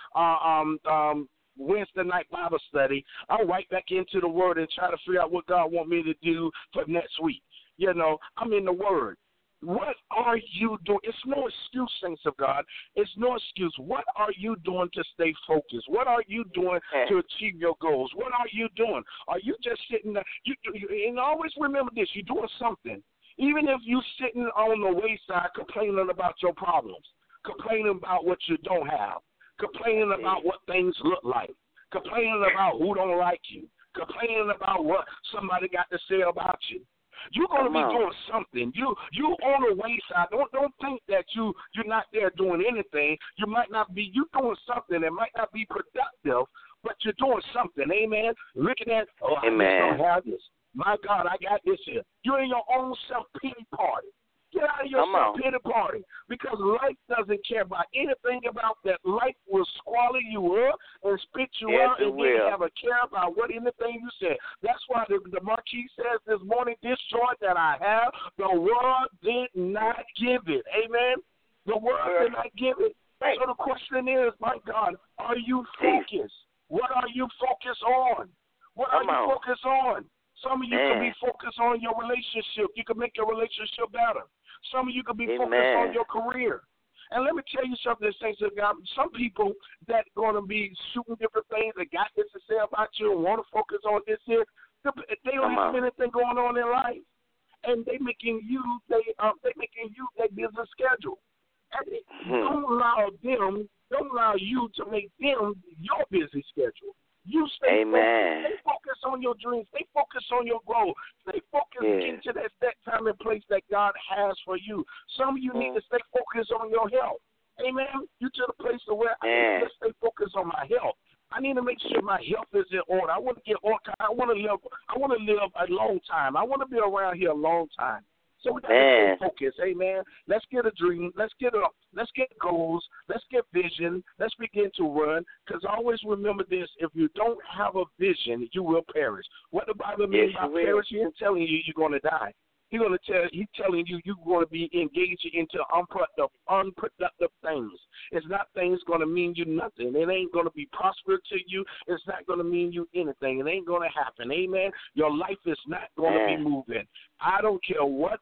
for Wednesday night Bible study, I'll right back into the Word and try to figure out what God wants me to do for next week. You know, I'm in the Word. What are you doing? It's no excuse, saints of God. It's no excuse. What are you doing to stay focused? What are you doing to achieve your goals? What are you doing? Are you just sitting there? And always remember this, you're doing something. Even if you're sitting on the wayside complaining about your problems, complaining about what you don't have, complaining about what things look like, complaining about who don't like you, complaining about what somebody got to say about you. You're going to be doing something. You on the wayside. Don't think that you're not there doing anything. You might not be. You're doing something that might not be productive, but you're doing something. Amen. Looking at, I just don't have this. My God, I got this here. You're in your own self-pity party. Get out of your self-pity party because life doesn't care about anything about that. Life will swallow you up and spit you out and you have a care about what anything you said. That's why the Marquis says this morning, this joy that I have, the world did not give it. Amen? The world did not give it. Right. So the question is, my God, are you focused? What are you focused on? What are you focused on? Some of you can be focused on your relationship. You can make your relationship better. Some of you can be focused on your career. And let me tell you something, saints of God. Some people that going to be shooting different things that got this to say about you and want to focus on this here, they don't have anything going on in life. And they making you their business schedule. And don't allow you to make them your busy schedule. You stay focused. Stay focused on your dreams. Stay focused on your goal. Stay focused into that time and place that God has for you. Some of you need to stay focused on your health. Amen. You to the place where I need to stay focused on my health. I need to make sure my health is in order. I want to get order. I want to live a long time. I want to be around here a long time. So we got to stay focused, amen. Let's get a dream. Let's get goals. Let's get vision. Let's begin to run. Because always remember this: if you don't have a vision, you will perish. What the Bible means by perish, He ain't telling you you're going to die. He's telling you you're going to be engaged into unproductive things. It's not things going to mean you nothing. It ain't going to be prosperous to you. It's not going to mean you anything. It ain't going to happen. Amen. Your life is not going to be moving. I don't care what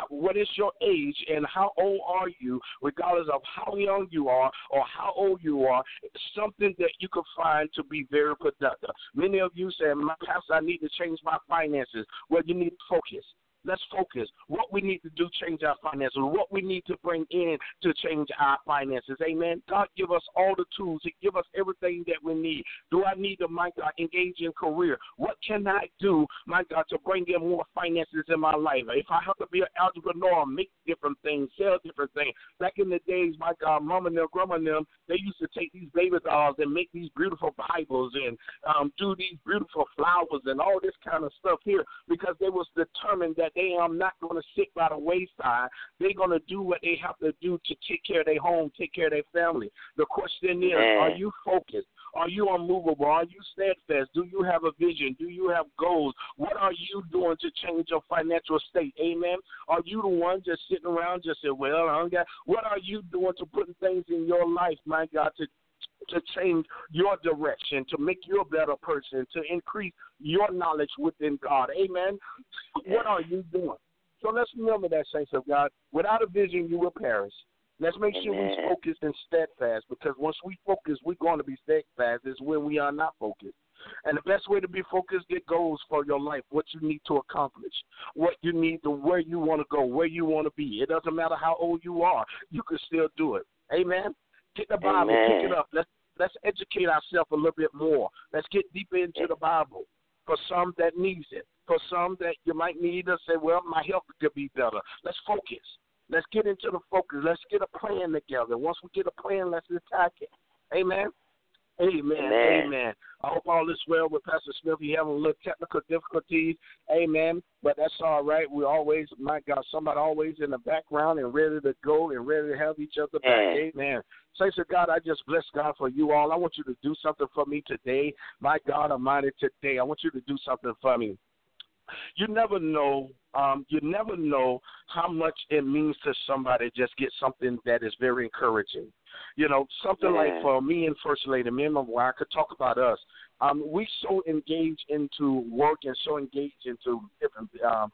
is your age and how old are you, regardless of how young you are or how old you are. It's something that you can find to be very productive. Many of you say, "My pastor, I need to change my finances." Well, you need to focus. Let's focus. What we need to do, change our finances. What we need to bring in to change our finances. Amen. God give us all the tools. He give us everything that we need. Do I need to, my God, engage in career? What can I do, my God, to bring in more finances in my life? If I have to be an entrepreneur, make different things, sell different things. Back in the days, my God, Mama and them, Grandma and them, they used to take these baby dolls and make these beautiful Bibles and do these beautiful flowers and all this kind of stuff here because they was determined that they are not going to sit by the wayside. They're going to do what they have to do to take care of their home, take care of their family. The question is, are you focused? Are you unmovable? Are you steadfast? Do you have a vision? Do you have goals? What are you doing to change your financial state? Amen. Are you the one just sitting around just saying, well, I don't got. What are you doing to put things in your life, my God, to change your direction, to make you a better person, to increase your knowledge within God? Amen. What are you doing? So let's remember that, saints of God. Without a vision, you will perish. Let's make sure we're focused and steadfast, because once we focus, we're going to be steadfast. Is when we are not focused. And the best way to be focused, get goals for your life, what you need to accomplish, what you need to, where you want to go, where you want to be. It doesn't matter how old you are. You can still do it. Amen. Get the Bible, pick it up. let's educate ourselves a little bit more. Let's get deeper into the Bible. For some that needs it. For some that you might need to say, well, my health could be better. Let's focus. Let's get into the focus. Let's get a plan together. Once we get a plan, let's attack it. Amen. Amen. Amen. I hope all is well with Pastor Smith. He having a little technical difficulties. Amen. But that's all right. We always, my God, somebody always in the background and ready to go and ready to have each other back. Amen. Saints of God, I just bless God for you all. I want you to do something for me today. My God Almighty, today, I want you to do something for me. You never know how much it means to somebody just get something that is very encouraging. You know, something like for me and First Lady, me and my wife, I could talk about us. We so engaged into work and so engaged into different,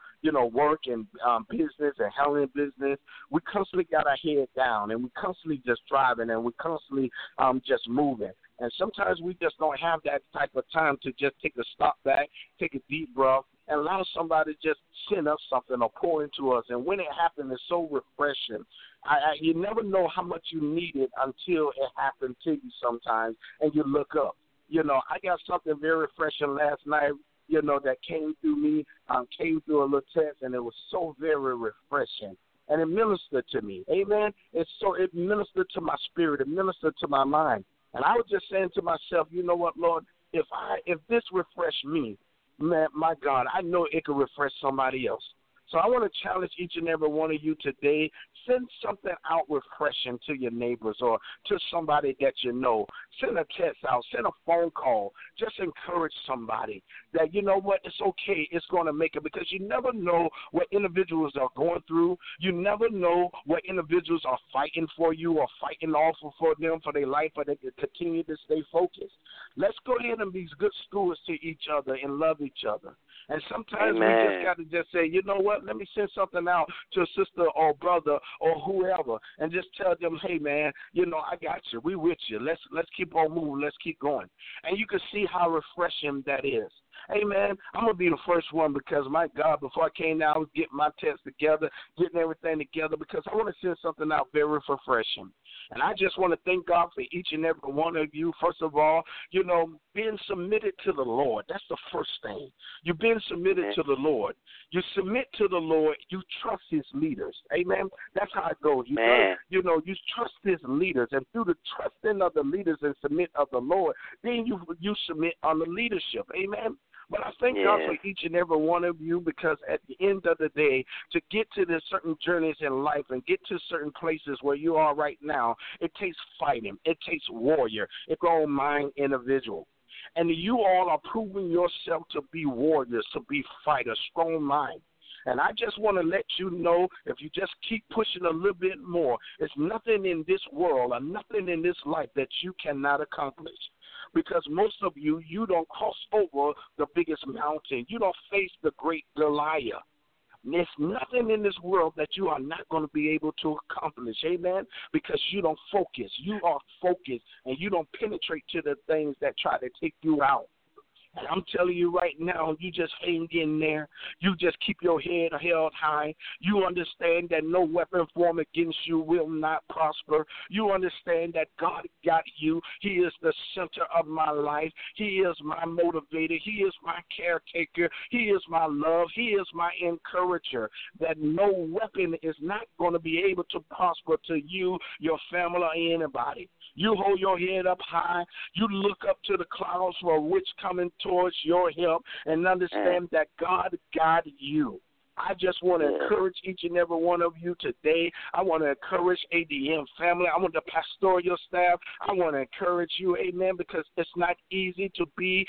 work and business and handling business. We constantly got our head down and we constantly just driving and we constantly just moving. And sometimes we just don't have that type of time to just take a stop back, take a deep breath, and allow somebody to just send us something or pour into us. And when it happens, it's so refreshing. You never know how much you need it until it happened to you sometimes, and you look up. You know, I got something very refreshing last night, that came through me, came through a little text, and it was so very refreshing. And it ministered to me. Amen? It ministered to my spirit. It ministered to my mind. And I was just saying to myself, you know what, Lord, if this refreshed me, man, my God, I know it could refresh somebody else. So I want to challenge each and every one of you today. Send something out refreshing to your neighbors or to somebody that you know. Send a text out. Send a phone call. Just encourage somebody that, you know what, it's okay. It's going to make it, because you never know what individuals are going through. You never know what individuals are fighting for you or fighting off for them, for their life, or they can continue to stay focused. Let's go ahead and be good stewards to each other and love each other. And sometimes we just got to just say, you know what, let me send something out to a sister or brother or whoever and just tell them, hey, man, I got you. We with you. Let's keep on moving. Let's keep going. And you can see how refreshing that is. Hey, man, I'm going to be the first one because, my God, before I came down, I was getting my text together, getting everything together because I want to send something out very refreshing. And I just want to thank God for each and every one of you. First of all, being submitted to the Lord. That's the first thing. You're being submitted to the Lord. You submit to the Lord. You trust his leaders. Amen. That's how it goes. You trust his leaders. And through the trusting of the leaders and submit of the Lord, then you submit on the leadership. Amen. But I thank God for each and every one of you, because at the end of the day, to get to the certain journeys in life and get to certain places where you are right now, it takes fighting. It takes warrior. It goes mind individual. And you all are proving yourself to be warriors, to be fighters, strong mind. And I just want to let you know, if you just keep pushing a little bit more, there's nothing in this world or nothing in this life that you cannot accomplish. Because most of you don't cross over the biggest mountain. You don't face the great Goliath. There's nothing in this world that you are not going to be able to accomplish, amen, because you don't focus. You are focused, and you don't penetrate to the things that try to take you out. And I'm telling you right now, you just hang in there. You just keep your head held high. You understand that no weapon formed against you will not prosper. You understand that God got you. He is the center of my life. He is my motivator. He is my caretaker. He is my love. He is my encourager. That no weapon is not going to be able to prosper to you, your family, or anybody. You hold your head up high. You look up to the clouds for which coming towards your help, and understand that God got you. I just want to encourage each and every one of you today. I want to encourage ADM family. I want the pastoral staff. I want to encourage you, amen, because it's not easy to be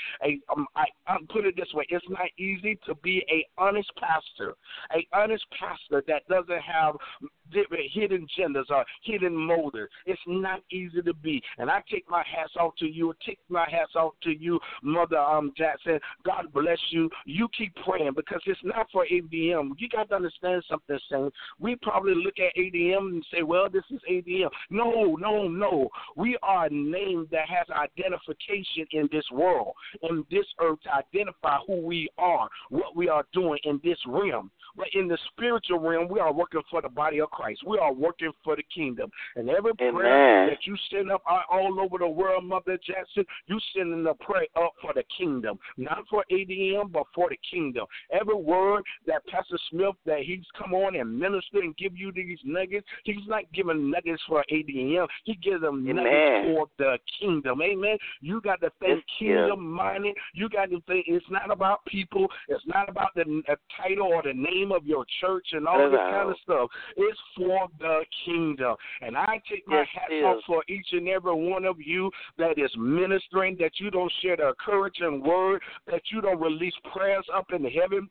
I'll put it this way. It's not easy to be an honest pastor that doesn't have hidden genders or hidden motives. It's not easy to be. And I take my hats off to you. Mother Jackson. God bless you. You keep praying, because it's not for ADM. You got to understand something, Saint. We probably look at ADM and say, well, this is ADM. No. We are a name that has identification in this world, in this earth, to identify who we are, what we are doing in this realm. But in the spiritual realm, we are working for the body of Christ. We are working for the kingdom. And every prayer that you send up all over the world, Mother Jackson, you sending the prayer up for the kingdom. Not for ADM, but for the kingdom. Every word that Pastor Smith, that he's come on and minister and give you these nuggets, he's not giving nuggets for ADM. He gives them nuggets for the kingdom. Amen. You got to think kingdom-minded. You got to think it's not about people. It's not about the title or the name of your church and all this kind of stuff. It's for the kingdom. And I take my hat off for each and every one of you that is ministering, that you don't share the encouraging word, that you don't release prayers up in heaven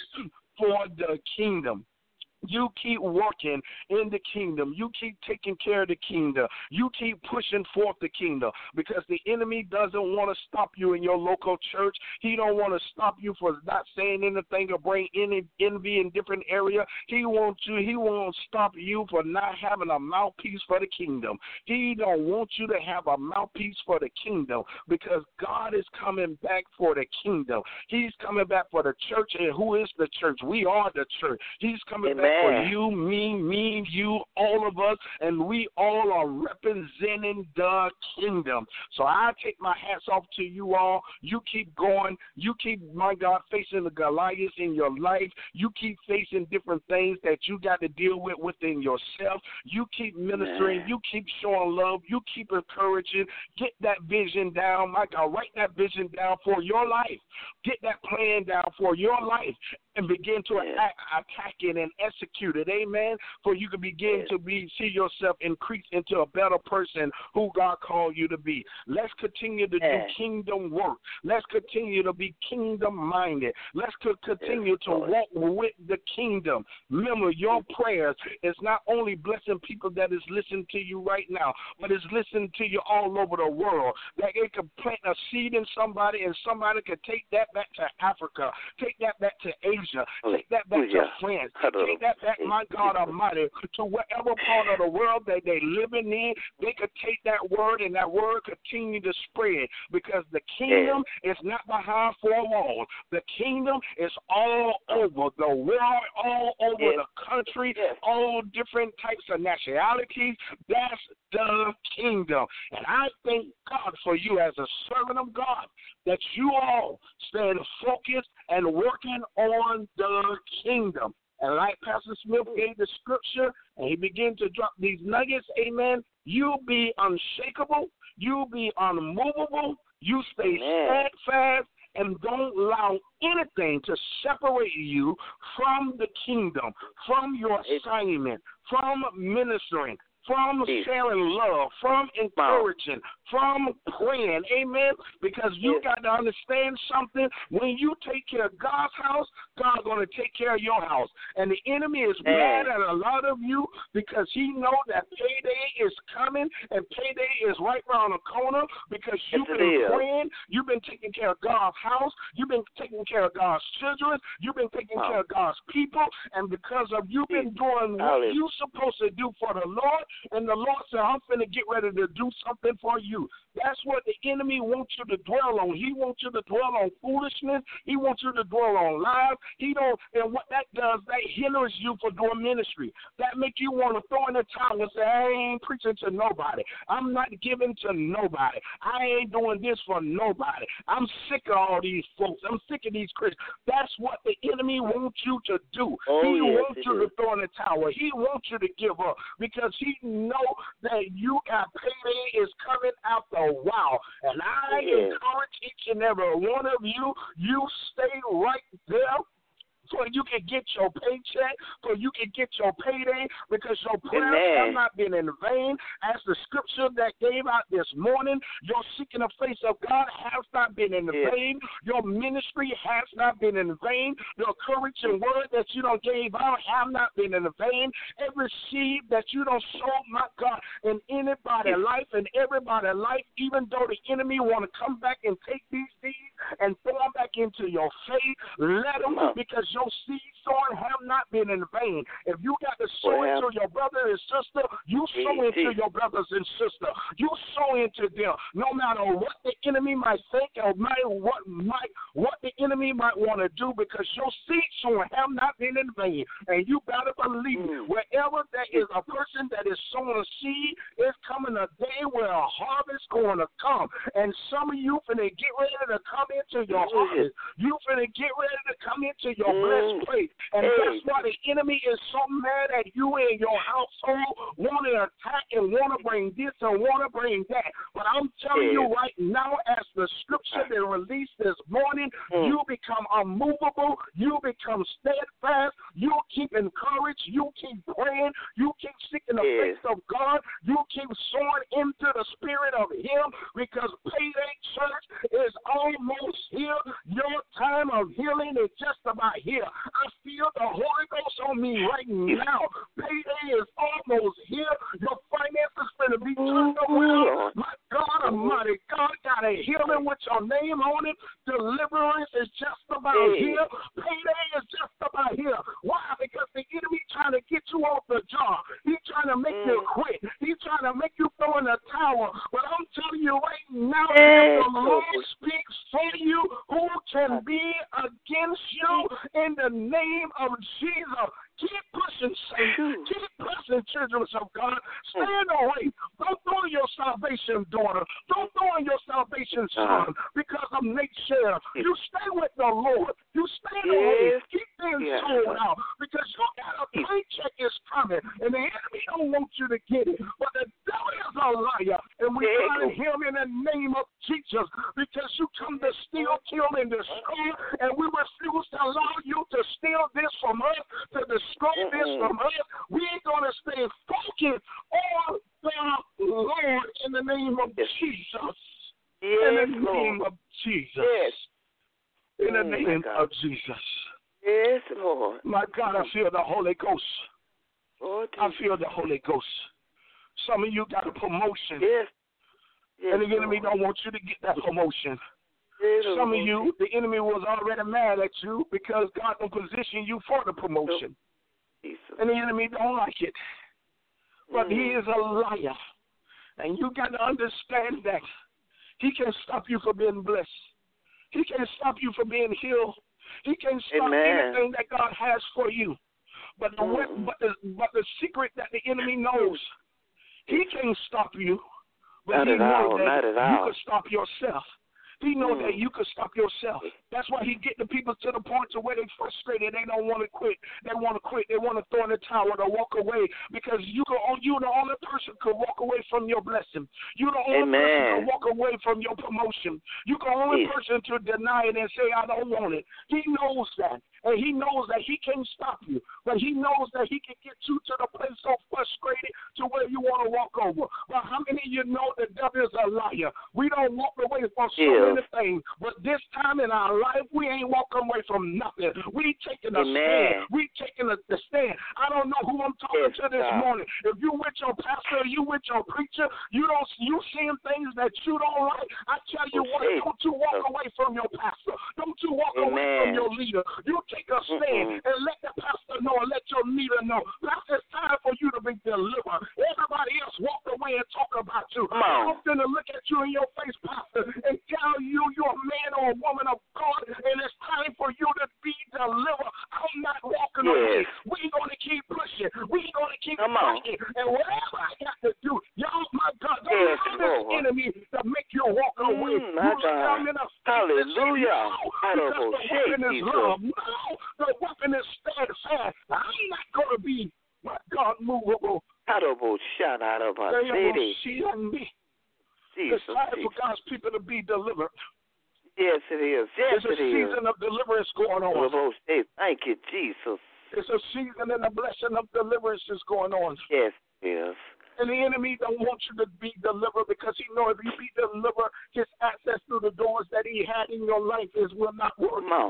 for the kingdom. You keep working in the kingdom. You keep taking care of the kingdom. You keep pushing forth the kingdom, because the enemy doesn't want to stop you in your local church. He don't want to stop you for not saying anything or bring any envy in different area. He won't stop you for not having a mouthpiece for the kingdom. He don't want you to have a mouthpiece for the kingdom, because God is coming back for the kingdom. He's coming back for the church. And who is the church? We are the church. He's coming back for you, me, you, all of us, and we all are representing the kingdom. So I take my hats off to you all. You keep going. You keep, my God, facing the Goliaths in your life. You keep facing different things that you got to deal with within yourself. You keep ministering. You keep showing love. You keep encouraging. Get that vision down. My God, write that vision down for your life. Get that plan down for your life and begin to attack it and execute it. Amen. For you can begin to see yourself increase into a better person who God called you to be. Let's continue to do kingdom work. Let's continue to be kingdom-minded. Let's continue to walk with the kingdom. Remember, your prayers is not only blessing people that is listening to you right now, but it's listening to you all over the world. That it can plant a seed in somebody, and somebody can take that back to Africa, take that back to Asia, take that back to France, take that back, my God Almighty, to whatever part of the world that they living in. They could take that word, and that word continue to spread, because the kingdom is not behind four walls. The kingdom is all over the world, all over the country, all different types of nationalities. That's the kingdom. And I thank God for you as a servant of God, that you all stand focused and working on the kingdom. And like Pastor Smith gave the scripture, and he began to drop these nuggets, amen, you be unshakable, you be unmovable, you stay steadfast, and don't allow anything to separate you from the kingdom, from your assignment, from ministering, from sharing love, from encouraging, from praying, amen, because you got to understand something. When you take care of God's house, God's going to take care of your house. And the enemy is mad at a lot of you because he knows that payday is coming, and payday is right around the corner, because you've been praying, you've been taking care of God's house, you've been taking care of God's children, you've been taking care of God's people, and because of you been doing what you're supposed to do for the Lord, and the Lord said, I'm finna get ready to do something for you. That's what the enemy wants you to dwell on. He wants you to dwell on foolishness. He wants you to dwell on lies. And what that does, that hinders you for doing ministry. That makes you want to throw in the towel and say, I ain't preaching to nobody. I'm not giving to nobody. I ain't doing this for nobody. I'm sick of all these folks. I'm sick of these Christians. That's what the enemy wants you to do. He wants you to throw in the towel. He wants you to give up, because he know that you got payday is coming out the wow. And I encourage each and every one of you, you stay right there, so you can get your paycheck, so you can get your payday, because your prayers have not been in vain. As the scripture that gave out this morning, your seeking the face of God has not been in vain. Your ministry has not been in vain. Your courage and word that you don't gave out have not been in vain. Every seed that you don't sow, my God, in anybody's life and everybody's life, even though the enemy want to come back and take these seeds and throw them back into your face. Let them, because your seed sowing have not been in vain. If you got to sow into your brother and sister, you sow into your brothers and sisters. You sow into them, no matter what the enemy might think or what the enemy might want to do, because your seed sowing have not been in vain. And you better believe wherever there is a person that is sowing a seed, it's coming a day where a harvest going to come. And some of you finna get ready to come into your harvest. You finna get ready to come into your blessed place. And that's why the enemy is so mad at you and your household, want to attack and want to bring this and want to bring that. But I'm telling you right now, as the scripture been released this morning, you become unmovable, you become steadfast, you keep encouraged, you keep praying, you keep seeking the face of God, you keep soaring into the spirit of Him, because Payday Church is almost here. Your time of healing is just about here. I feel the Holy Ghost on me right now. Payday is almost here. Your finances going to be turned around. My God Almighty, God got a healing with your name on it. Deliverance is just about here. Payday is just about here. Why? Because the enemy trying to get you off the job. He's trying to make you quit. He's trying to make you throw in the towel. But I'm telling you right now, if the Lord speaks for you, who can be against you in the name of Jesus? Keep pushing, Satan. Keep pushing, children of God. Stand away. Don't throw your salvation, daughter. Don't throw your salvation, son, because of nature. You stay with the Lord. You stay away. Keep things sold out, because you got a paycheck is coming, and the enemy don't want you to get it. But the devil is a liar, and we bind him in the name of Jesus, because you come to steal, kill, and destroy, and we refuse to allow you to steal this from us, to destroy this from us. We ain't going to stay focused on the Lord in the name of Jesus. In the name of Jesus. In the name of Jesus. Yes, Lord. My God, I feel the Holy Ghost. Lord, I feel the Holy Ghost. Some of you got a promotion. Yes, and the enemy don't want you to get that promotion. Some of you, the enemy was already mad at you because God will position you for the promotion. And the enemy don't like it. But he is a liar. And you got to understand that he can stop you from being blessed. He can stop you from being healed. He can stop anything that God has for you. But the secret that the enemy knows, he can't stop you. But he knows that you can stop yourself. He knows that you can stop yourself. That's why he get the people to the point to where they're frustrated. They don't want to quit. They want to quit. They want to throw in the towel or walk away, because you're the only person who could walk away from your blessing. You're the only person who can walk away from your promotion. You're the only person to deny it and say, I don't want it. He knows that. And he knows that he can't stop you. But he knows that he can get you to the place so frustrated to where you want to walk over. But how many of you know the devil is a liar? We don't walk away from so many things. But this time in our life, we ain't walking away from nothing. We taking a stand. We taking a stand. I don't know who I'm talking to this morning. If you with your pastor, you with your preacher, you seeing things that you don't like, I tell you what, don't you walk away from your pastor. Don't you walk away from your leader. You take a stand and let the pastor know and let your leader know. Pastor, it's time for you to be delivered. Everybody else walk away and talk about you. I'm going to look at you in your face, pastor, and tell you you're a man or a woman of God, and it's time for you to be delivered. I'm not walking away. We're going to keep pushing. We're going to keep fighting. And whatever I got to do, y'all, my God, don't allow this enemy to make you walk away. Hallelujah. Because the weapon is love. No, the weapon is steadfast. I'm not going to be, my God, movable. It's time for God's people to be delivered. Yes, it is. Yes, There's a season of deliverance going on. Thank you, Jesus. It's a season and a blessing of deliverance is going on. Yes, it is. And the enemy don't want you to be delivered, because he knows if you be delivered, his access through the doors that he had in your life will not work. Come on. He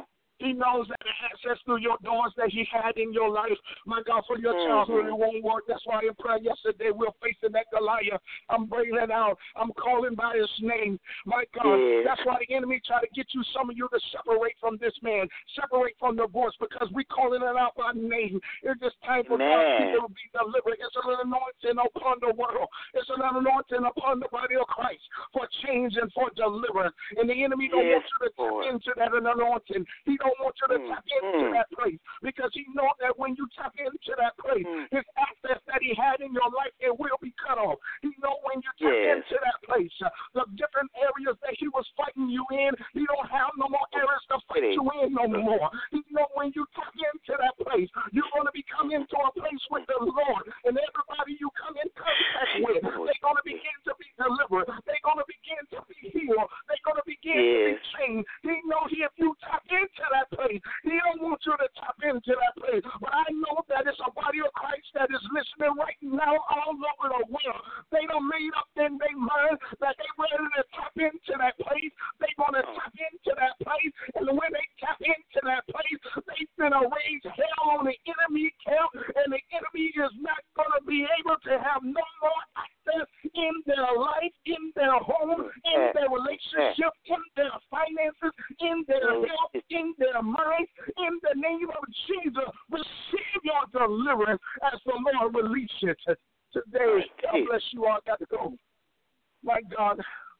He knows that the access through your doors that he had in your life, my God, for your childhood, it won't work. That's why in prayer yesterday we're facing that Goliath. I'm bringing it out. I'm calling by his name. My God, that's why the enemy try to get you, some of you, to separate from this man, separate from the voice, because we calling it out by name. It's just time for God's people to be delivered. It's an anointing upon the world. It's an anointing upon the body of Christ for change and for deliverance. And the enemy don't want you to tap into that anointing. He don't want you to tap into that place, because he knows that when you tap into that place, his access that he had in your life, it will be cut off. He knows when you tap into that place, the different areas that he was fighting you in, he don't have no more areas to fight you in no more. He knows when you tap into that place, you're going to be coming into a place with the Lord, and everybody you come in contact with, they're going to begin to be delivered. They're going to begin to be healed. They're going to begin to be changed. He knows if you tap into that place, he don't want you to tap into that place. But I know that it's a body of Christ that is listening right now all over the world. They don't made up in their mind that they're ready to tap into that place. They're going to tap into that place. And when they tap into that place, they're going to raise hell on the enemy camp. And the enemy is not going to be able to have no more access in their life, in their home, in their relationship, in their finances, in their health, in their mind. In the name of Jesus, receive your deliverance as the Lord releases it today. God bless you all. Got to go. My God.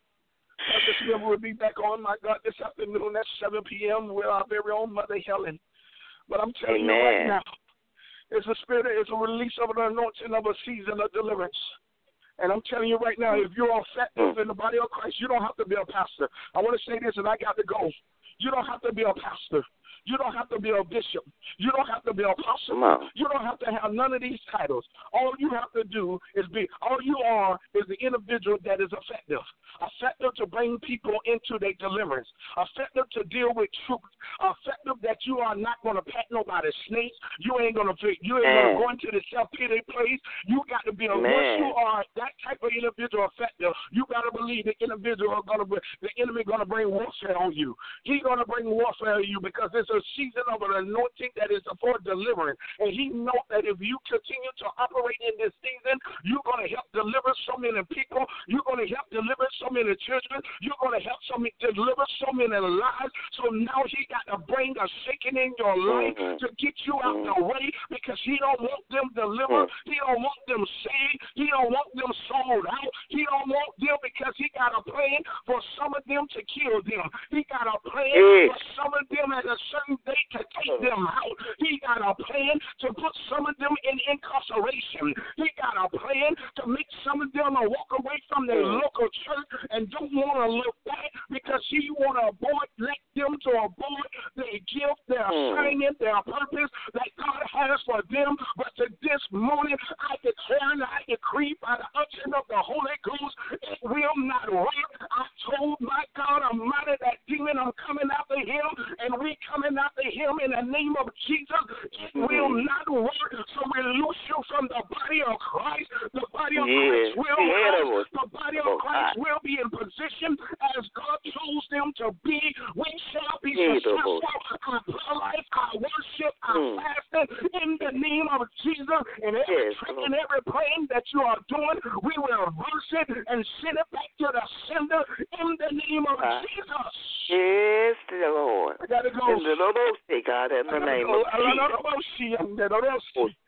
This member will be back on, my God, this afternoon at 7 p.m. with our very own Mother Helen. But I'm telling you right now, it's a spirit, it's a release of an anointing of a season of deliverance. And I'm telling you right now, if you're effective in the body of Christ, you don't have to be a pastor. I want to say this, and I got to go. You don't have to be a pastor. You don't have to be a bishop. You don't have to be an apostle. You don't have to have none of these titles. All you have to do is all you are is the individual that is effective. Effective to bring people into their deliverance. Effective to deal with truth. Effective that you are not going to pat nobody's snakes. You ain't going to go into the self-pity place. You got to be once you are that type of individual effective, you got to believe the individual the enemy going to bring warfare on you. He's going to bring warfare on you because it's a season of an anointing that is for deliverance. And he knows that if you continue to operate in this season, you're going to help deliver so many people. You're going to help deliver so many children. You're going to help deliver so many lives. So now he got to bring a shaking in your life to get you out the way, because he don't want them delivered. He don't want them saved. He don't want them sold out. He don't want them, because he got a plan for some of them to kill them. He got a plan for some of them at a certain date to take them out. He got a plan to put some of them in incarceration. He got a plan to make some of them walk away from their local church and don't want to look back, because he want to let them to abort their gift, their assignment, their purpose that God has for them. But to this morning, I declare and I decree by the unction of the Holy Ghost, it will not work. I told my God Almighty that demon, I'm coming after him, and we coming after him in the name of Jesus. It will not work. So we loose you from the body of Christ. The body of Christ will rise. The body of Christ will be in position as God chose them to be. We shall be successful. Our prayer life, our worship, our fasting in the name of Jesus. And every trick and every plan that you are doing, we will reverse it and send it back to the sender in the name of Jesus. Yes, Lord. I gotta go. In the God, in the name of Jesus.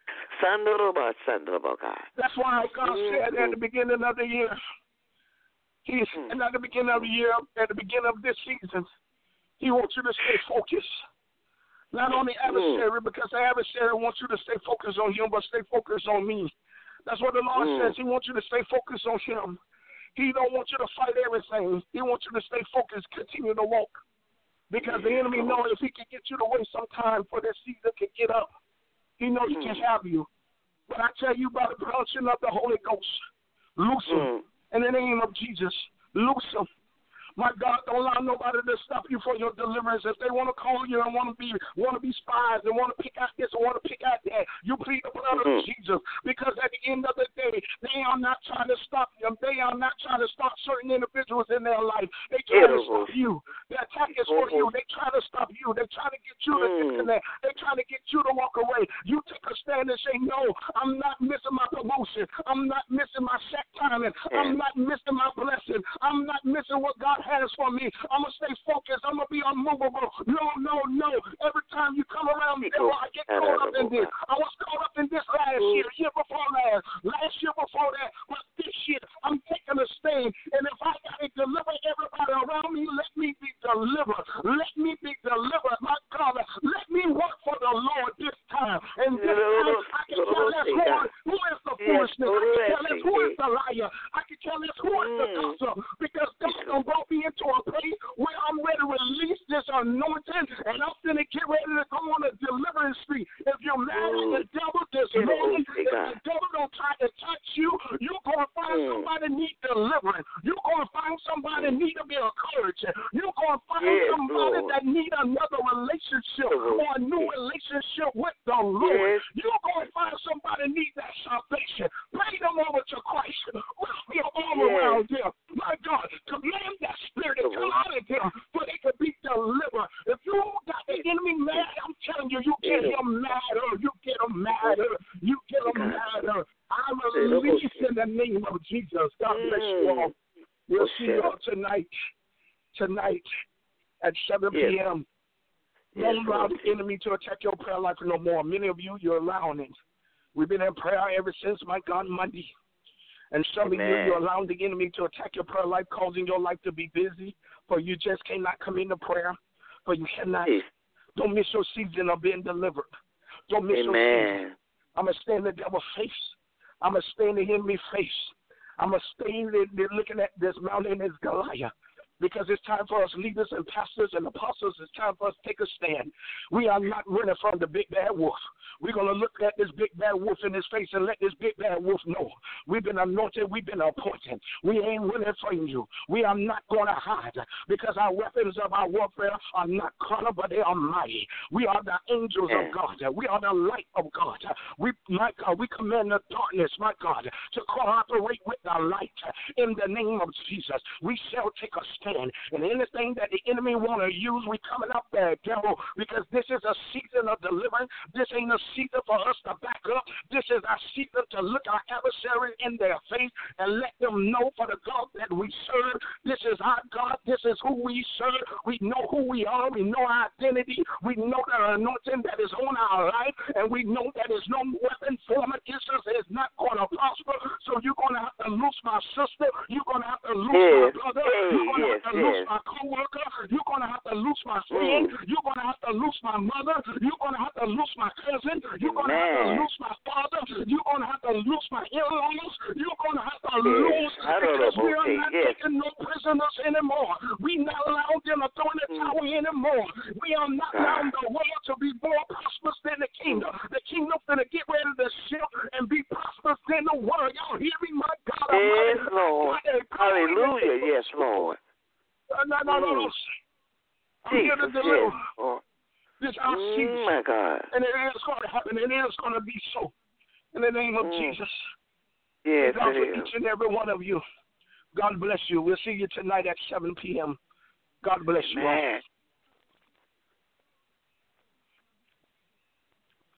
That's why God said at the beginning of the year, and at the beginning of the year, at the beginning of this season, he wants you to stay focused. Not on the adversary, because the adversary wants you to stay focused on him, but stay focused on me. That's what the Lord says. He wants you to stay focused on him. He don't want you to fight everything. He wants you to stay focused, continue to walk. Because the enemy knows if he can get you to wait some time for this season to get up, he knows he can have you. But I tell you, by the production of the Holy Ghost, loose him. In the name of Jesus, loose him. My God, don't allow nobody to stop you for your deliverance. If they want to call you and want to be spies and want to pick out this and want to pick out that, you plead the blood of Jesus. Because at the end of the day, they are not trying to stop them. They are not trying to stop certain individuals in their life. They try to stop you. They The attack is for you. They try to stop you. They try to get you to disconnect. They try to get you to walk away. You take a stand and say, no, I'm not missing my promotion. I'm not missing my set timing. I'm not missing my blessing. I'm not missing what God has for me. I'm going to stay focused. I'm going to be unmovable. No. Every time you come around me, I get caught up in this. I was caught up in this last year before last year before that. But this year, I'm taking a stand. And if I got to deliver everybody around me, let me be delivered. Let me be delivered. My God, let me work for the Lord this time. And this time, I can tell us who is the foolishness. I can tell us who is the liar. I can tell us who is the gossip. Because God's going to brought me into a place where I'm ready to release this anointing. And I'm going to get ready to go on a deliverance street. If you're mad at the devil this morning, if the devil don't try to touch you, you're going to find somebody need deliverance. You're going to find somebody need to be encouraged. You're going to find somebody that need another relationship or a new relationship with the Lord. You're going to find somebody need that salvation. Pray them over to Christ. Wrap your arm around them. My God, command that spirit to come out of them so they can be delivered. If you got the enemy mad, I'm telling you, you get him madder. You get him madder. You get him madder. I release in the name of Jesus. God bless you all. We'll see you all tonight at 7 p.m. Don't allow the enemy to attack your prayer life no more. Many of you, you're allowing it. We've been in prayer ever since, my God, Monday. And some of you, you're allowing the enemy to attack your prayer life, causing your life to be busy, for you just cannot come into prayer, for you cannot. Don't miss your season of being delivered. Don't miss your season. I'm going to stay in the devil's face. I'm going to stay in the enemy's face. I'm going to stay there looking at this mountain as Goliath. Because it's time for us leaders and pastors and apostles, it's time for us to take a stand. We are not running from the big bad wolf. We're going to look at this big bad wolf in his face and let this big bad wolf know. We've been anointed. We've been appointed. We ain't running from you. We are not going to hide because our weapons of our warfare are not carnal, but they are mighty. We are the angels of God. We are the light of God. My God, we command the darkness, my God, to cooperate with the light in the name of Jesus. We shall take a stand. And anything that the enemy want to use, we coming up there, devil, because this is a season of deliverance. This ain't a season for us to back up. This is our season to look our adversary in their face and let them know for the God that we serve. This is our God. This is who we serve. We know who we are. We know our identity. We know the anointing that is on our life, and we know that there's no weapon formed against us is not going to prosper. So you're going to have to lose my sister. You're going to have to lose my brother. You're going to have to lose my co-worker. You're going to have to lose my friend. You're going to have to lose my mother. You're going to have to lose my cousin. You're going to have to lose my father. You're going to have to lose my in-laws. You're going to have to lose because we are not taking no prisoners anymore. We not allowing them to throw in the tower anymore. We are not allowing the world to be more prosperous than the kingdom. The kingdom's going to get ready to shift and be prosperous than the world. Y'all hear me, my God? Yes, Lord. Hallelujah. Yes, Lord. No. I'm here to deliver. This our season. My God. And it is going to happen. It is going to be so. In the name of Jesus. Yes, God it for is. each and every one of you. God bless you. We'll see you tonight at 7 p.m. God bless you all.